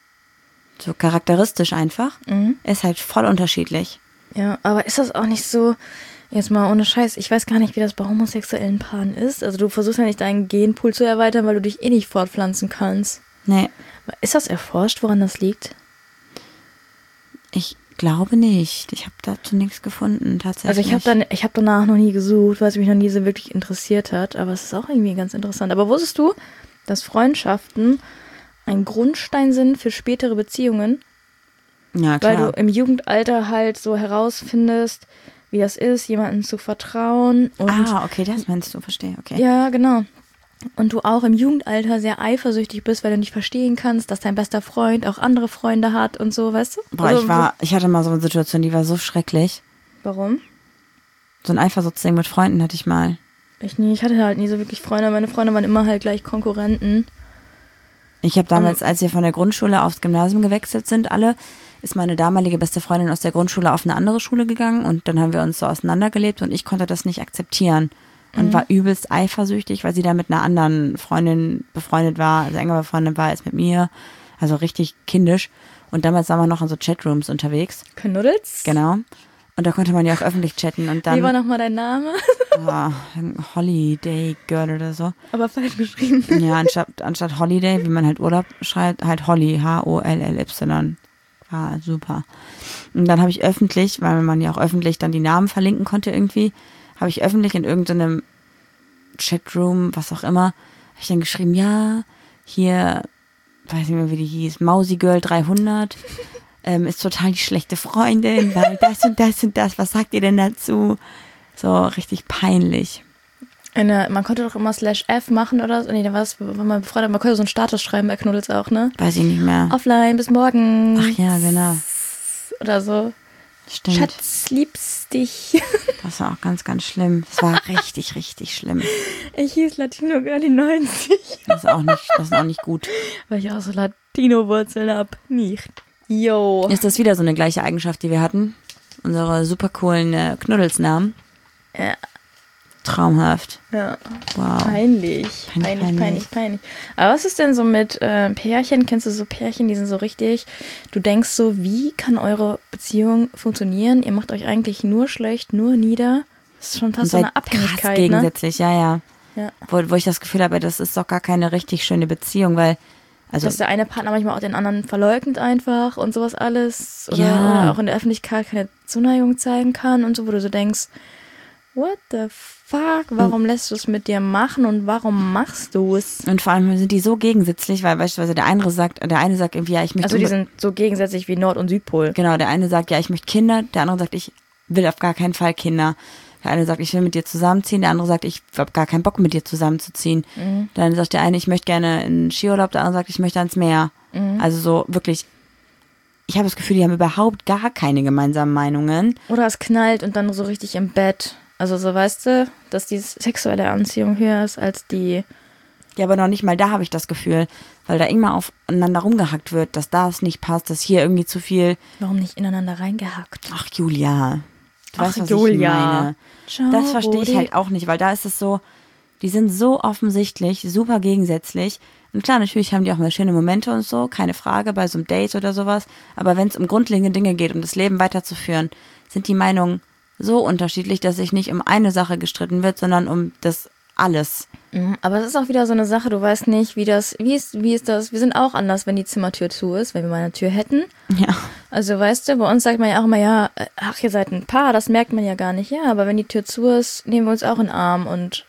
so charakteristisch einfach, mhm. ist halt voll unterschiedlich. Ja, aber ist das auch nicht so, jetzt mal ohne Scheiß, ich weiß gar nicht, wie das bei homosexuellen Paaren ist. Also du versuchst ja nicht deinen Genpool zu erweitern, weil du dich eh nicht fortpflanzen kannst. Nee. Ist das erforscht, woran das liegt? Ich glaube nicht. Ich habe dazu nichts gefunden, tatsächlich. Also ich habe dann, ich habe danach noch nie gesucht, weil es mich noch nie so wirklich interessiert hat, aber es ist auch irgendwie ganz interessant. Aber wusstest du, dass Freundschaften ein Grundstein sind für spätere Beziehungen. Ja, klar. Weil du im Jugendalter halt so herausfindest, wie das ist, jemandem zu vertrauen. Und ah, okay, das meinst du, verstehe, okay. ja, genau. Und du auch im Jugendalter sehr eifersüchtig bist, weil du nicht verstehen kannst, dass dein bester Freund auch andere Freunde hat und so, weißt du? Boah, also, ich war, ich hatte mal so eine Situation, die war so schrecklich. Warum? So ein Eifersuchtsding mit Freunden hatte ich mal. Ich nie, ich hatte halt nie so wirklich Freunde. Meine Freunde waren immer halt gleich Konkurrenten. Ich habe damals, als wir von der Grundschule aufs Gymnasium gewechselt sind, alle, ist meine damalige beste Freundin aus der Grundschule auf eine andere Schule gegangen und dann haben wir uns so auseinandergelebt und ich konnte das nicht akzeptieren und mhm. war übelst eifersüchtig, weil sie da mit einer anderen Freundin befreundet war, also enger befreundet war als mit mir, also richtig kindisch. Und damals waren wir noch in so Chatrooms unterwegs. Knuddels? Genau. Und da konnte man ja auch öffentlich chatten und dann... Wie war nochmal dein Name? Oh, Holiday Girl oder so. Aber falsch geschrieben. Ja, anstatt, anstatt Holiday, wie man halt Urlaub schreibt, halt Holly, H O L L Y. War super. Und dann habe ich öffentlich, weil man ja auch öffentlich dann die Namen verlinken konnte irgendwie, habe ich öffentlich in irgendeinem Chatroom, was auch immer, habe ich dann geschrieben, ja, hier, weiß nicht mehr, wie die hieß, Mausi Girl dreihundert, ähm, ist total die schlechte Freundin, weil das und das und das, was sagt ihr denn dazu? So richtig peinlich. Eine, man konnte doch immer Slash F machen oder so. Nee, da war es, wenn man befreundet, man konnte so einen Status schreiben bei Knuddels auch, ne? Weiß ich nicht mehr. Offline, bis morgen. Ach ja, genau. Oder so. Stimmt. Schatz, liebst dich. Das war auch ganz, ganz schlimm. Das war richtig, richtig schlimm. Ich hieß Latino Girlie neunzig. Das ist auch nicht, das ist auch nicht gut. Weil ich auch so Latino-Wurzeln hab. Nicht. Yo. Ist das wieder so eine gleiche Eigenschaft, die wir hatten? Unsere super coolen äh, Knuddelsnamen. Ja. Traumhaft. Ja. Wow. Peinlich. Peinlich, Peinlich, peinlich. peinlich, peinlich. Aber was ist denn so mit äh, Pärchen? Kennst du so Pärchen, die sind so richtig, du denkst so, wie kann eure Beziehung funktionieren? Ihr macht euch eigentlich nur schlecht, nur nieder. Das ist schon fast so eine Abhängigkeit, krass ne? gegensätzlich, ja, ja. Ja. Wo, wo ich das Gefühl habe, das ist doch gar keine richtig schöne Beziehung, weil, also, Dass der eine Partner manchmal auch den anderen verleugnet einfach und sowas alles. Oder, Ja. oder auch in der Öffentlichkeit keine Zuneigung zeigen kann und so, wo du so denkst, what the fuck? Warum lässt du es mit dir machen und warum machst du es? und vor allem sind die so gegensätzlich, weil beispielsweise der andere sagt, der eine sagt irgendwie, ja, ich möchte Also die unbe- sind so gegensätzlich wie Nord- und Südpol. genau, der eine sagt, ja, ich möchte Kinder, der andere sagt, ich will auf gar keinen Fall Kinder. Der eine sagt, ich will mit dir zusammenziehen, der andere sagt, ich habe gar keinen Bock mit dir zusammenzuziehen. Mhm. Dann sagt der eine, ich möchte gerne in Skiurlaub, der andere sagt, ich möchte ans Meer. Mhm. Also so wirklich, ich habe das Gefühl, die haben überhaupt gar keine gemeinsamen Meinungen. Oder es knallt und dann so richtig im Bett. Also so, weißt du, dass die sexuelle Anziehung höher ist als die... Ja, aber noch nicht mal da habe ich das Gefühl, weil da immer aufeinander rumgehackt wird, dass das nicht passt, dass hier irgendwie zu viel... Warum nicht ineinander reingehackt? Ach, Julia, du Ach, weißt, was Julia. ich meine. Ciao, Das verstehe ich Rudi. halt auch nicht, weil da ist es so, die sind so offensichtlich, super gegensätzlich. Und klar, natürlich haben die auch mal schöne Momente und so, keine Frage, bei so einem Date oder sowas. Aber wenn es um grundlegende Dinge geht, um das Leben weiterzuführen, sind die Meinungen so unterschiedlich, dass sich nicht um eine Sache gestritten wird, sondern um das alles. Mhm, aber es ist auch wieder so eine Sache, du weißt nicht, wie das, wie ist, wie ist das, wir sind auch anders, wenn die Zimmertür zu ist, wenn wir mal eine Tür hätten. Ja. Also weißt du, bei uns sagt man ja auch immer, ja, äh, ach, ihr seid ein Paar, das merkt man ja gar nicht. Ja, aber wenn die Tür zu ist, nehmen wir uns auch in den Arm und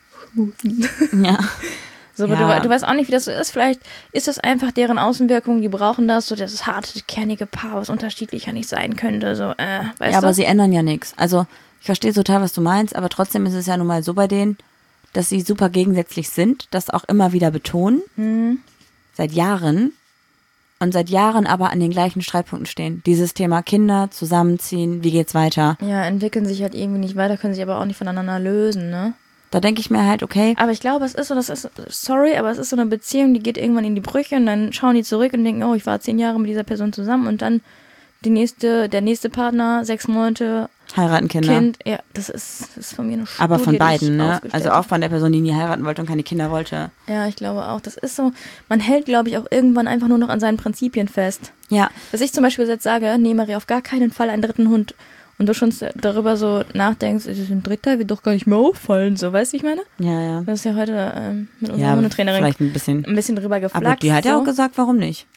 Ja. so, aber Ja. du, du weißt auch nicht, wie das so ist. Vielleicht ist das einfach deren Außenwirkung, die brauchen das, so das harte, kernige Paar, was unterschiedlicher nicht sein könnte. So, äh, weißt Ja, du? aber sie ändern ja nichts. Also ich verstehe total, was du meinst, aber trotzdem ist es ja nun mal so bei denen, dass sie super gegensätzlich sind, das auch immer wieder betonen, Mhm. seit Jahren und seit Jahren aber an den gleichen Streitpunkten stehen. Dieses Thema Kinder, zusammenziehen, wie geht's weiter? Ja, entwickeln sich halt irgendwie nicht weiter, können sich aber auch nicht voneinander lösen, ne? Da denke ich mir halt, okay, Aber ich glaube, es ist so, das ist, sorry, aber es ist so eine Beziehung, die geht irgendwann in die Brüche und dann schauen die zurück und denken, oh, ich war zehn Jahre mit dieser Person zusammen und dann die nächste, der nächste Partner, sechs Monate, heiraten Kinder. Kind, ja, das ist, das ist von mir eine Studie, Aber von die beiden, ich ne? aufgestellt Also auch von der Person, die nie heiraten wollte und keine Kinder wollte. Ja, ich glaube auch. Das ist so, man hält, glaube ich, auch irgendwann einfach nur noch an seinen Prinzipien fest. Ja, Dass ich zum Beispiel jetzt sage, nee, Marie, auf gar keinen Fall einen dritten Hund. Und du schon darüber so nachdenkst, es ist ein dritter, wird doch gar nicht mehr auffallen. So, weißt du, wie ich meine? ja, ja. Das ist ja heute ähm, mit unserer Ja, Hundetrainerin vielleicht ein bisschen. ein bisschen drüber geflaxt. Aber die hat ja so. auch gesagt, warum nicht?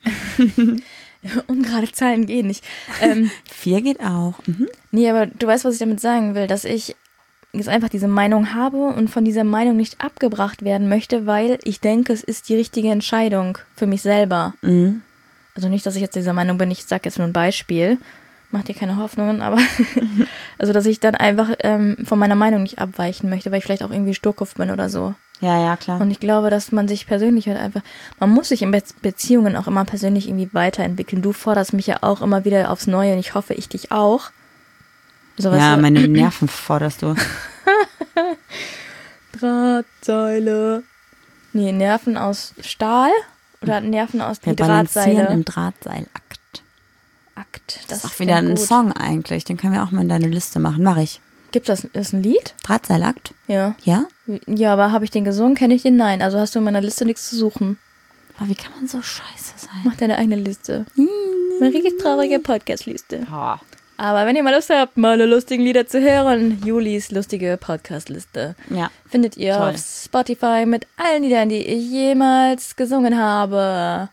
Ungerade Zahlen gehen nicht. Ähm, Vier geht auch. Mhm. nee, aber du weißt, was ich damit sagen will, dass ich jetzt einfach diese Meinung habe und von dieser Meinung nicht abgebracht werden möchte, weil ich denke, es ist die richtige Entscheidung für mich selber. Mhm. Also nicht, dass ich jetzt dieser Meinung bin, ich sage jetzt nur ein Beispiel, mach dir keine Hoffnungen, aber also, dass ich dann einfach ähm, von meiner Meinung nicht abweichen möchte, weil ich vielleicht auch irgendwie Sturkopf bin oder so. Ja, ja, klar. Und ich glaube, dass man sich persönlich halt einfach, man muss sich in Be- Beziehungen auch immer persönlich irgendwie weiterentwickeln. Du forderst mich ja auch immer wieder aufs Neue und ich hoffe, ich dich auch. So, ja, weißt du? meine Nerven forderst du. Drahtseile. Nee, Nerven aus Stahl oder Nerven aus Wir die Drahtseile? balancieren im Drahtseilakt. Akt. Das, Das ist auch wieder ein gut. Song eigentlich. Den können wir auch mal in deine Liste machen. Mach ich. Gibt das, ist ein Lied? Drahtseilakt? Ja. Ja? Ja, aber habe ich den gesungen? Kenne ich den? Nein. Also hast du in meiner Liste nichts zu suchen. Aber wie kann man so scheiße sein? Mach deine eigene Liste. Eine richtig traurige Podcast-Liste. Oh. Aber wenn ihr mal Lust habt, meine lustigen Lieder zu hören, Julis lustige Podcast-Liste Ja. findet ihr Toll. auf Spotify mit allen Liedern, die ich jemals gesungen habe.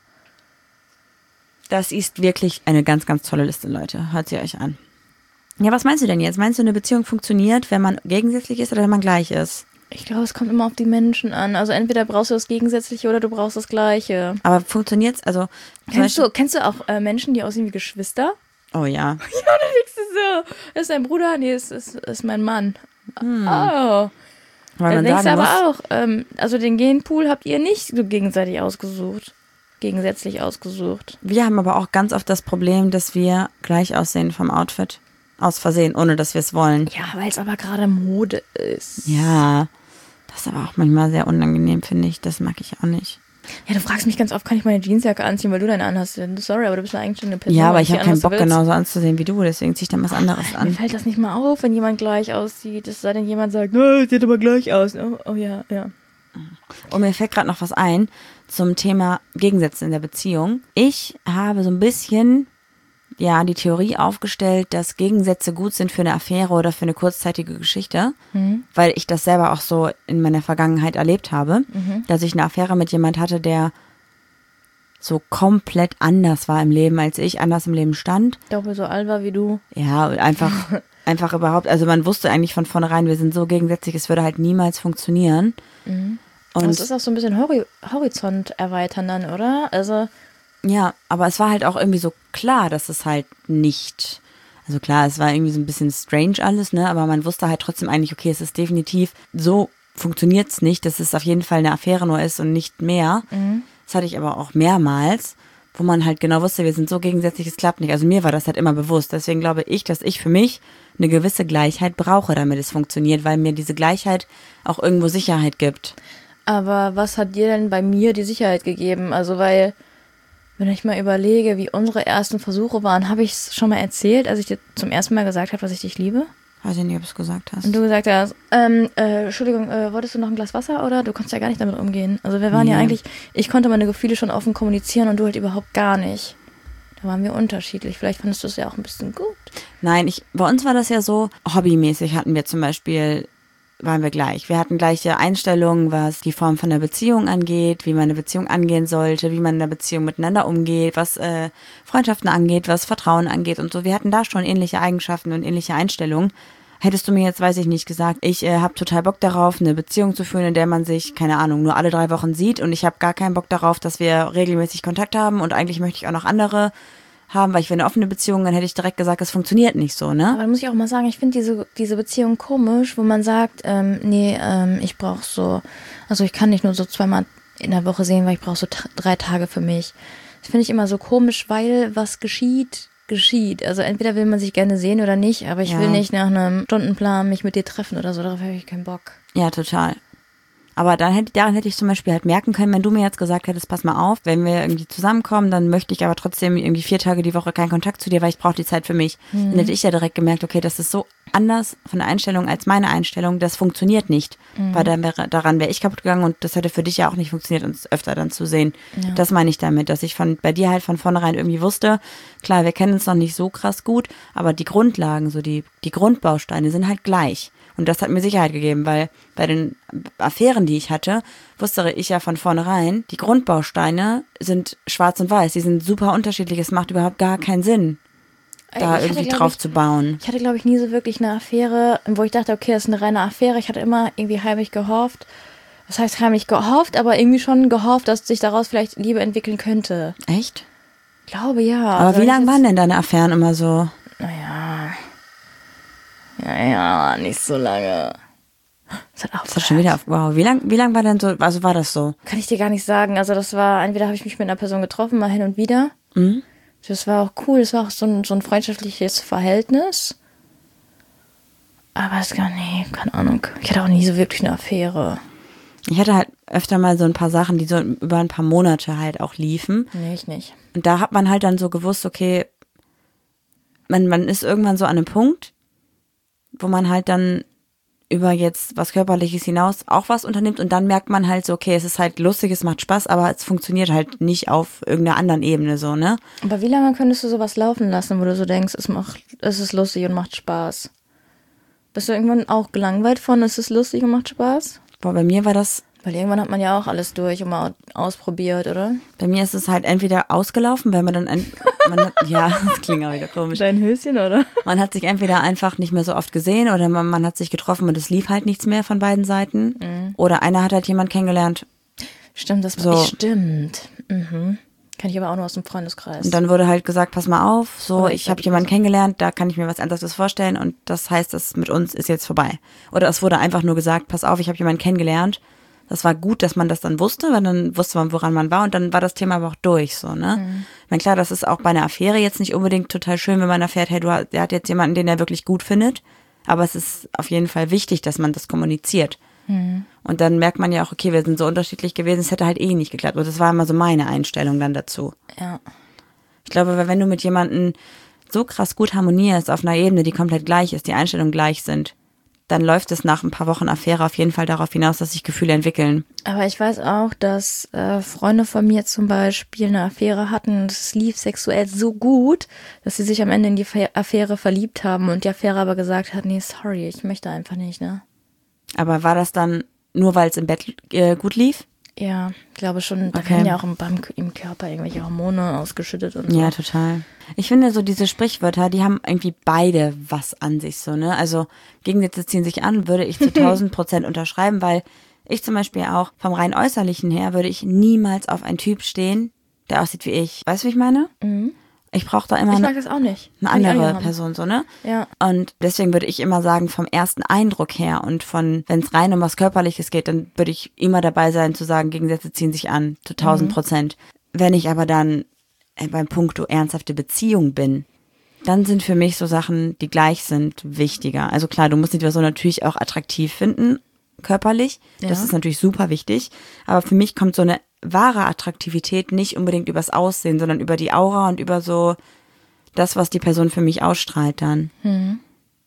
Das ist wirklich eine ganz, ganz tolle Liste, Leute. Hört sie euch an. Ja, was meinst du denn jetzt? Meinst du, eine Beziehung funktioniert, wenn man gegensätzlich ist oder wenn man gleich ist? Ich glaube, es kommt immer auf die Menschen an. Also entweder brauchst du das Gegensätzliche oder du brauchst das Gleiche. Aber funktioniert's? Also, zum Kennst Beispiel- du, kennst du auch äh, Menschen, die aussehen wie Geschwister? Oh ja. Ja, da denkst du so. Das ist dein Bruder? Nee, das ist, ist mein Mann. Hm. Oh. Weil Da man denkst du sagen aber muss, auch, ähm, also den Genpool habt ihr nicht so gegenseitig ausgesucht. Gegensätzlich ausgesucht. wir haben aber auch ganz oft das Problem, dass wir gleich aussehen vom Outfit. Aus Versehen, ohne dass wir es wollen. Ja, weil es aber gerade Mode ist. Ja. Das ist aber auch manchmal sehr unangenehm, finde ich. Das mag ich auch nicht. Ja, du fragst mich ganz oft, kann ich meine Jeansjacke anziehen, weil du deine anhast? Sorry, aber du bist ja eigentlich schon eine Person. Ja, aber die ich habe an, keinen was du Bock, willst. genauso anzusehen wie du. Deswegen ziehe ich dann was anderes Mir an. fällt das nicht mal auf, wenn jemand gleich aussieht. Es sei denn, jemand sagt, no, sieht aber gleich aus. Oh, oh ja, ja. Und mir fällt gerade noch was ein zum Thema Gegensätze in der Beziehung. Ich habe so ein bisschen, ja, die Theorie aufgestellt, dass Gegensätze gut sind für eine Affäre oder für eine kurzzeitige Geschichte, Mhm. weil ich das selber auch so in meiner Vergangenheit erlebt habe, Mhm. dass ich eine Affäre mit jemand hatte, der so komplett anders war im Leben als ich, anders im Leben stand. Doppelt so alt war wie du. Ja, einfach, einfach überhaupt, also man wusste eigentlich von vornherein, wir sind so gegensätzlich, es würde halt niemals funktionieren. Mhm. Und Das ist auch so ein bisschen Hori- Horizont erweitern dann, oder? Also, ja, aber es war halt auch irgendwie so klar, dass es halt nicht, also klar, es war irgendwie so ein bisschen strange alles, ne, aber man wusste halt trotzdem eigentlich, okay, es ist definitiv, so funktioniert's nicht, dass es auf jeden Fall eine Affäre nur ist und nicht mehr. mhm. Das hatte ich aber auch mehrmals, wo man halt genau wusste, wir sind so gegensätzlich, es klappt nicht. Also mir war das halt immer bewusst. Deswegen glaube ich, dass ich für mich eine gewisse Gleichheit brauche, damit es funktioniert, weil mir diese Gleichheit auch irgendwo Sicherheit gibt. Aber was hat dir denn bei mir die Sicherheit gegeben? Also, weil, wenn ich mal überlege, wie unsere ersten Versuche waren, habe ich es schon mal erzählt, als ich dir zum ersten Mal gesagt habe, dass ich dich liebe? Weiß ich nicht, ob du es gesagt hast. Und du gesagt hast, ähm, äh, Entschuldigung, äh, wolltest du noch ein Glas Wasser oder? Du konntest ja gar nicht damit umgehen. Also wir waren ja Nee. eigentlich, ich konnte meine Gefühle schon offen kommunizieren und du halt überhaupt gar nicht. Da waren wir unterschiedlich. Vielleicht fandest du es ja auch ein bisschen gut. Nein, ich, bei uns war das ja so, hobbymäßig hatten wir zum Beispiel, waren wir gleich. Wir hatten gleiche Einstellungen, was die Form von der Beziehung angeht, wie man eine Beziehung angehen sollte, wie man in der Beziehung miteinander umgeht, was äh, Freundschaften angeht, was Vertrauen angeht und so. Wir hatten da schon ähnliche Eigenschaften und ähnliche Einstellungen. Hättest du mir jetzt, weiß ich nicht, gesagt, ich äh, habe total Bock darauf, eine Beziehung zu führen, in der man sich, keine Ahnung, nur alle drei Wochen sieht und ich habe gar keinen Bock darauf, dass wir regelmäßig Kontakt haben und eigentlich möchte ich auch noch andere haben, weil ich will eine offene Beziehung, dann hätte ich direkt gesagt, das funktioniert nicht so, ne? Aber dann muss ich auch mal sagen, ich finde diese, diese Beziehung komisch, wo man sagt, ähm, nee, ähm, ich brauche so, also ich kann nicht nur so zweimal in der Woche sehen, weil ich brauche so t- drei Tage für mich. Das finde ich immer so komisch, weil was geschieht, geschieht. Also entweder will man sich gerne sehen oder nicht, aber ich Ja. will nicht nach einem Stundenplan mich mit dir treffen oder so, darauf habe ich keinen Bock. Ja, total. Aber dann hätte, daran hätte ich zum Beispiel halt merken können, wenn du mir jetzt gesagt hättest, pass mal auf, wenn wir irgendwie zusammenkommen, dann möchte ich aber trotzdem irgendwie vier Tage die Woche keinen Kontakt zu dir, weil ich brauche die Zeit für mich. Mhm. Dann hätte ich ja direkt gemerkt, okay, das ist so anders von der Einstellung als meine Einstellung, das funktioniert nicht. Mhm. Weil dann wäre, daran wäre ich kaputt gegangen und das hätte für dich ja auch nicht funktioniert, uns öfter dann zu sehen. Ja. Das meine ich damit, dass ich von bei dir halt von vornherein irgendwie wusste, klar, wir kennen uns noch nicht so krass gut, aber die Grundlagen, so die, die Grundbausteine sind halt gleich. Und das hat mir Sicherheit gegeben, weil bei den Affären, die ich hatte, wusste ich ja von vornherein, die Grundbausteine sind schwarz und weiß, die sind super unterschiedlich, es macht überhaupt gar keinen Sinn. da ich irgendwie hatte, drauf ich, zu bauen. Ich hatte, glaube ich, nie so wirklich eine Affäre, wo ich dachte, okay, das ist eine reine Affäre. Ich hatte immer irgendwie heimlich gehofft. Das heißt heimlich gehofft, aber irgendwie schon gehofft, dass sich daraus vielleicht Liebe entwickeln könnte. Echt? Ich glaube, ja. Aber also wie lange jetzt, waren denn deine Affären immer so? Naja. Naja, nicht so lange. Das hat auch Das hat schon wieder auf, wow. Wie lang, wie lang war denn so, also war das so? Kann ich dir gar nicht sagen. Also das war, entweder habe ich mich mit einer Person getroffen, mal hin und wieder. Mhm. Das war auch cool. Das war auch so ein, so ein freundschaftliches Verhältnis. Aber es gar nee, keine Ahnung. Ich hatte auch nie so wirklich eine Affäre. Ich hatte halt öfter mal so ein paar Sachen, die so über ein paar Monate halt auch liefen. Nee, ich nicht. Und da hat man halt dann so gewusst, okay, man, man ist irgendwann so an einem Punkt, wo man halt dann über jetzt was Körperliches hinaus auch was unternimmt und dann merkt man halt so, okay, es ist halt lustig, es macht Spaß, aber es funktioniert halt nicht auf irgendeiner anderen Ebene so, ne? Aber wie lange könntest du sowas laufen lassen, wo du so denkst, es macht, es ist lustig und macht Spaß? Bist du irgendwann auch gelangweilt von, es ist lustig und macht Spaß? Boah, bei mir war das, Weil irgendwann hat man ja auch alles durch und mal ausprobiert, oder? bei mir ist es halt entweder ausgelaufen, weil man dann, ein, man hat, ja, das klingt auch wieder komisch. Dein Höschen, oder? Man hat sich entweder einfach nicht mehr so oft gesehen oder man, man hat sich getroffen und es lief halt nichts mehr von beiden Seiten. Mhm. Oder einer hat halt jemand kennengelernt. Stimmt, das So. stimmt. Mhm. Kann ich aber auch nur aus dem Freundeskreis. Und dann wurde halt gesagt, pass mal auf, so, Oder ich ich habe hab jemanden gesagt. kennengelernt, da kann ich mir was anderes vorstellen und das heißt, das mit uns ist jetzt vorbei. Oder es wurde einfach nur gesagt, pass auf, ich habe jemanden kennengelernt. Das war gut, dass man das dann wusste, weil dann wusste man, woran man war und dann war das Thema aber auch durch, so, ne? Mhm. Ich meine, klar, das ist auch bei einer Affäre jetzt nicht unbedingt total schön, wenn man erfährt, hey, du hast, der hat jetzt jemanden, den er wirklich gut findet, aber es ist auf jeden Fall wichtig, dass man das kommuniziert. Mhm. Und dann merkt man ja auch, okay, wir sind so unterschiedlich gewesen, es hätte halt eh nicht geklappt. Und das war immer so meine Einstellung dann dazu. Ja. Ich glaube, wenn du mit jemandem so krass gut harmonierst, auf einer Ebene, die komplett gleich ist, die Einstellungen gleich sind, dann läuft es nach ein paar Wochen Affäre auf jeden Fall darauf hinaus, dass sich Gefühle entwickeln. Aber ich weiß auch, dass äh, Freunde von mir zum Beispiel eine Affäre hatten und es lief sexuell so gut, dass sie sich am Ende in die Affäre verliebt haben und die Affäre aber gesagt hat, nee, sorry, ich möchte einfach nicht, ne? Aber war das dann nur, weil es im Bett äh, gut lief? Ja, ich glaube schon, da Okay. werden ja auch im, beim, im Körper irgendwelche Hormone ausgeschüttet und so. Ja, total. Ich finde so diese Sprichwörter, die haben irgendwie beide was an sich so, ne? Also Gegensätze ziehen sich an, würde ich zu tausend Prozent unterschreiben, weil ich zum Beispiel auch vom rein Äußerlichen her würde ich niemals auf einen Typ stehen, der aussieht wie ich. Weißt du, wie ich meine? Mhm. Ich brauche da immer Ich eine, mag das auch nicht. eine Kann ich auch andere nicht haben. Person, so, ne? Ja. Und deswegen würde ich immer sagen, vom ersten Eindruck her und von, wenn es rein um was Körperliches geht, dann würde ich immer dabei sein zu sagen, Gegensätze ziehen sich an, zu tausend Prozent. Wenn ich aber dann äh, beim Punkto ernsthafte Beziehung bin, dann sind für mich so Sachen, die gleich sind, wichtiger. Also klar, du musst die Person natürlich auch attraktiv finden, körperlich. Das Ja. ist natürlich super wichtig. Aber für mich kommt so eine wahre Attraktivität nicht unbedingt übers Aussehen, sondern über die Aura und über so das, was die Person für mich ausstrahlt dann. Mhm.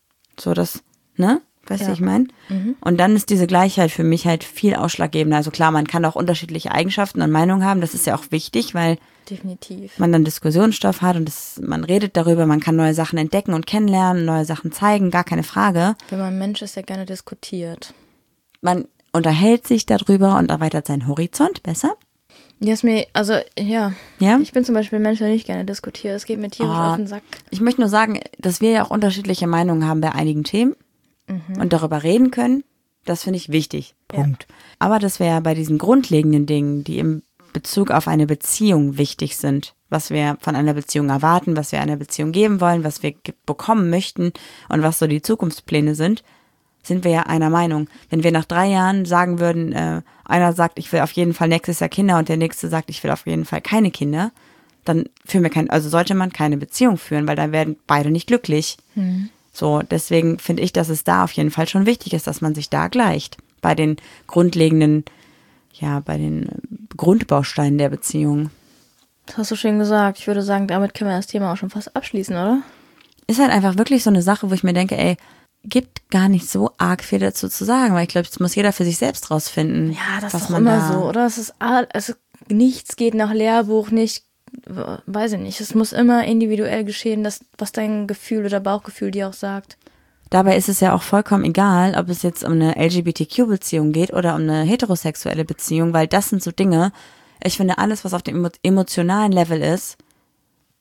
So das, ne? Weißt du, Ja. was ich meine? Mhm. Und dann ist diese Gleichheit für mich halt viel ausschlaggebender. Also klar, man kann auch unterschiedliche Eigenschaften und Meinungen haben. Das ist ja auch wichtig, weil Definitiv. man dann Diskussionsstoff hat und das, man redet darüber, man kann neue Sachen entdecken und kennenlernen, neue Sachen zeigen, gar keine Frage. Wenn man ein Mensch ist, der gerne diskutiert. Man unterhält sich darüber und erweitert seinen Horizont besser. Ja, ist mir, also, ja. Ja? Ich bin zum Beispiel ein Mensch, der nicht gerne diskutiert. Es geht mir tierisch Ah. auf den Sack. Ich möchte nur sagen, dass wir ja auch unterschiedliche Meinungen haben bei einigen Themen und darüber reden können. Das finde ich wichtig. Punkt. Aber dass wir ja bei diesen grundlegenden Dingen, die im Bezug auf eine Beziehung wichtig sind, was wir von einer Beziehung erwarten, was wir einer Beziehung geben wollen, was wir ge- bekommen möchten und was so die Zukunftspläne sind, sind wir ja einer Meinung. Wenn wir nach drei Jahren sagen würden, äh, einer sagt, ich will auf jeden Fall nächstes Jahr Kinder und der nächste sagt, ich will auf jeden Fall keine Kinder, dann führen wir kein, also sollte man keine Beziehung führen, weil dann werden beide nicht glücklich. So, deswegen finde ich, dass es da auf jeden Fall schon wichtig ist, dass man sich da gleicht. Bei den grundlegenden, ja, bei den äh, Grundbausteinen der Beziehung. Das hast du schön gesagt. Ich würde sagen, damit können wir das Thema auch schon fast abschließen, oder? Ist halt einfach wirklich so eine Sache, wo ich mir denke, ey, gibt gar nicht so arg viel dazu zu sagen, weil ich glaube, das muss jeder für sich selbst rausfinden. Ja, das was ist doch man immer da, so, oder? Es ist, all- es ist nichts geht nach Lehrbuch, nicht, weiß ich nicht. Es muss immer individuell geschehen, das, was dein Gefühl oder Bauchgefühl dir auch sagt. Dabei ist es ja auch vollkommen egal, ob es jetzt um eine L G B T Q-Beziehung geht oder um eine heterosexuelle Beziehung, weil das sind so Dinge, ich finde, alles, was auf dem emo- emotionalen Level ist,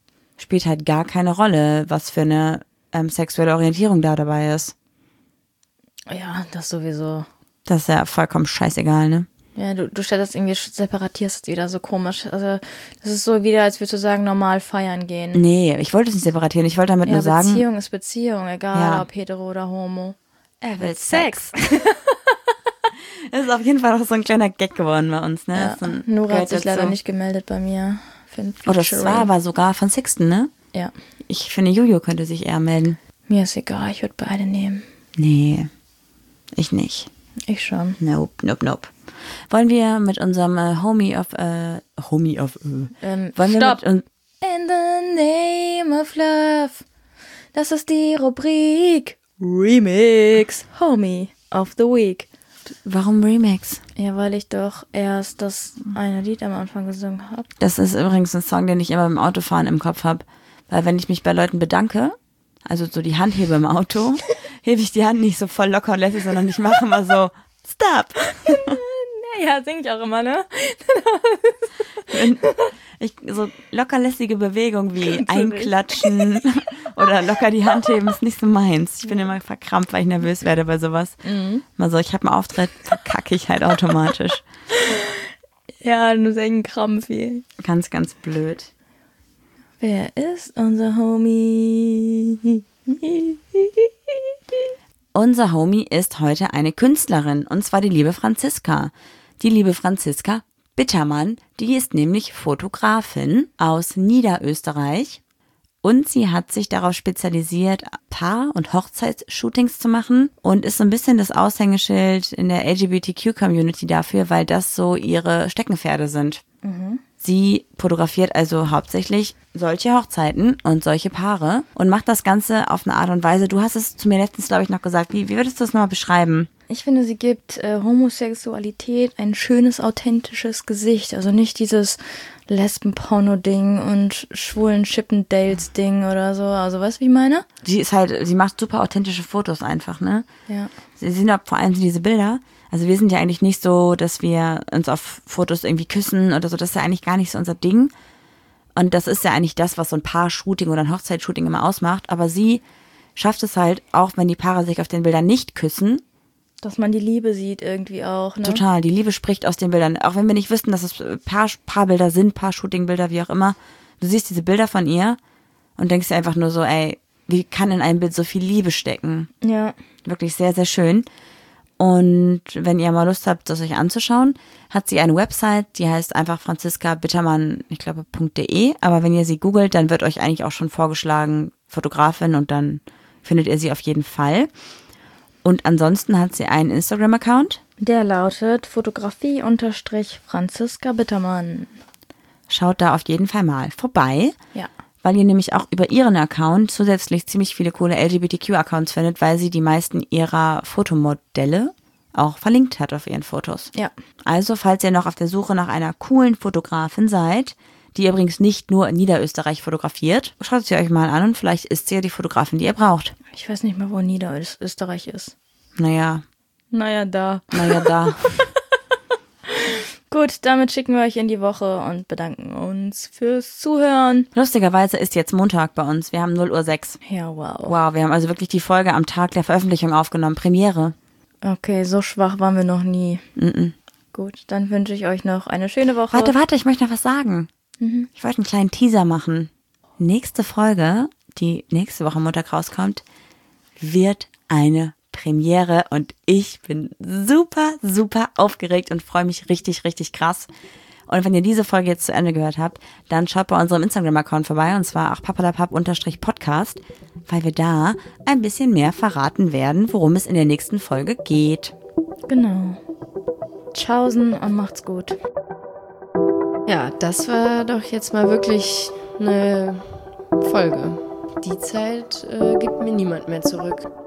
spielt halt gar keine Rolle, was für eine ähm, sexuelle Orientierung da dabei ist. Ja, das sowieso. Das ist ja vollkommen scheißegal, ne? Ja, du, du stellst das irgendwie, separatierst es wieder so komisch. Also, das ist so wieder, als würdest du sagen, normal feiern gehen. Nee, ich wollte es nicht separatieren. Ich wollte damit ja, nur sagen. Beziehung ist Beziehung, egal Ja. ob hetero oder homo. Er will Sex. Das ist auf jeden Fall auch so ein kleiner Gag geworden bei uns, ne? Ja. Das ist ein- Nora gehört hat sich dazu. leider nicht gemeldet bei mir. Für ein Oh, das Featuring. war aber sogar von Sixten, ne? Ja. Ich finde, Jojo könnte sich eher melden. Mir ist egal, ich würde beide nehmen. Nee, ich nicht. Ich schon. Nope, nope, nope. Wollen wir mit unserem äh, Homie of, äh, Homie of, äh, Ähm, wollen wir stopp. mit uns, In the name of love. Das ist die Rubrik Remix Homie of the Week. warum Remix? Ja, weil ich doch erst das eine Lied am Anfang gesungen habe. Das ist übrigens ein Song, den ich immer beim Autofahren im Kopf habe. Weil wenn ich mich bei Leuten bedanke, also so die Hand hebe im Auto, hebe ich die Hand nicht so voll locker und lässig, sondern ich mache immer so, stop. Ja, sing ich auch immer, ne? Wenn ich, so locker lässige Bewegung wie einklatschen oder locker die Hand heben ist nicht so meins. Ich bin immer verkrampft, weil ich nervös werde bei sowas. Mhm. Mal so, ich habe einen Auftritt, verkacke ich halt automatisch. Ja, nur sehr Krampf hier. Ganz, ganz blöd. Wer ist unser Homie? Unser Homie ist heute eine Künstlerin, und zwar die liebe Franziska. Die liebe Franziska Bittermann, die ist nämlich Fotografin aus Niederösterreich und sie hat sich darauf spezialisiert, Paar- und Hochzeitsshootings zu machen und ist so ein bisschen das Aushängeschild in der L G B T Q-Community dafür, weil das so ihre Steckenpferde sind. Mhm. Sie fotografiert also hauptsächlich solche Hochzeiten und solche Paare und macht das Ganze auf eine Art und Weise. Du hast es zu mir letztens, glaube ich, noch gesagt. Wie, wie würdest du das nochmal beschreiben? Ich finde, sie gibt äh, Homosexualität ein schönes, authentisches Gesicht. Also nicht dieses Lesben-Porno-Ding und schwulen Chippendales-Ding oder so. Also weißt du, wie ich meine? Sie ist halt, sie macht super authentische Fotos einfach, ne? Ja. Sie sind auch vor allem diese Bilder. Also wir sind ja eigentlich nicht so, dass wir uns auf Fotos irgendwie küssen oder so. Das ist ja eigentlich gar nicht so unser Ding. Und das ist ja eigentlich das, was so ein Paar-Shooting oder ein Hochzeitsshooting immer ausmacht. Aber sie schafft es halt, auch wenn die Paare sich auf den Bildern nicht küssen, Dass man die Liebe sieht irgendwie auch, ne? total, die Liebe spricht aus den Bildern. Auch wenn wir nicht wüssten, dass es Paar, Paarbilder sind, Paar-Shooting-Bilder, wie auch immer. Du siehst diese Bilder von ihr und denkst dir einfach nur so, ey, wie kann in einem Bild so viel Liebe stecken? Ja. Wirklich sehr, sehr schön. Und wenn ihr mal Lust habt, das euch anzuschauen, hat sie eine Website, die heißt einfach franziska bittermann, ich glaube, .de. Aber wenn ihr sie googelt, dann wird euch eigentlich auch schon vorgeschlagen, Fotografin, und dann findet ihr sie auf jeden Fall. Und ansonsten hat sie einen Instagram-Account. Der lautet Fotografie-Franziska Bittermann. Schaut da auf jeden Fall mal vorbei, Ja. weil ihr nämlich auch über ihren Account zusätzlich ziemlich viele coole L G B T Q-Accounts findet, weil sie die meisten ihrer Fotomodelle auch verlinkt hat auf ihren Fotos. Ja. Also, falls ihr noch auf der Suche nach einer coolen Fotografin seid, die übrigens nicht nur in Niederösterreich fotografiert, schaut sie euch mal an und vielleicht ist sie ja die Fotografin, die ihr braucht. Ich weiß nicht mal, wo Niederösterreich ist. Naja, Naja, da. naja, da. Gut, damit schicken wir euch in die Woche und bedanken uns fürs Zuhören. Lustigerweise ist jetzt Montag bei uns. Wir haben null Uhr sechs. Ja, wow. Wow, wir haben also wirklich die Folge am Tag der Veröffentlichung aufgenommen. Premiere. Okay, so schwach waren wir noch nie. Mm-mm. Gut, dann wünsche ich euch noch eine schöne Woche. Warte, warte, ich möchte noch was sagen. Mhm. Ich wollte einen kleinen Teaser machen. Nächste Folge, die nächste Woche Montag rauskommt, wird eine Premiere und ich bin super, super aufgeregt und freue mich richtig, richtig krass. Und wenn ihr diese Folge jetzt zu Ende gehört habt, dann schaut bei unserem Instagram-Account vorbei, und zwar auch papalapap-podcast, weil wir da ein bisschen mehr verraten werden, worum es in der nächsten Folge geht. Genau. Tschaußen und macht's gut. Ja, das war doch jetzt mal wirklich eine Folge. Die Zeit äh, gibt mir niemand mehr zurück.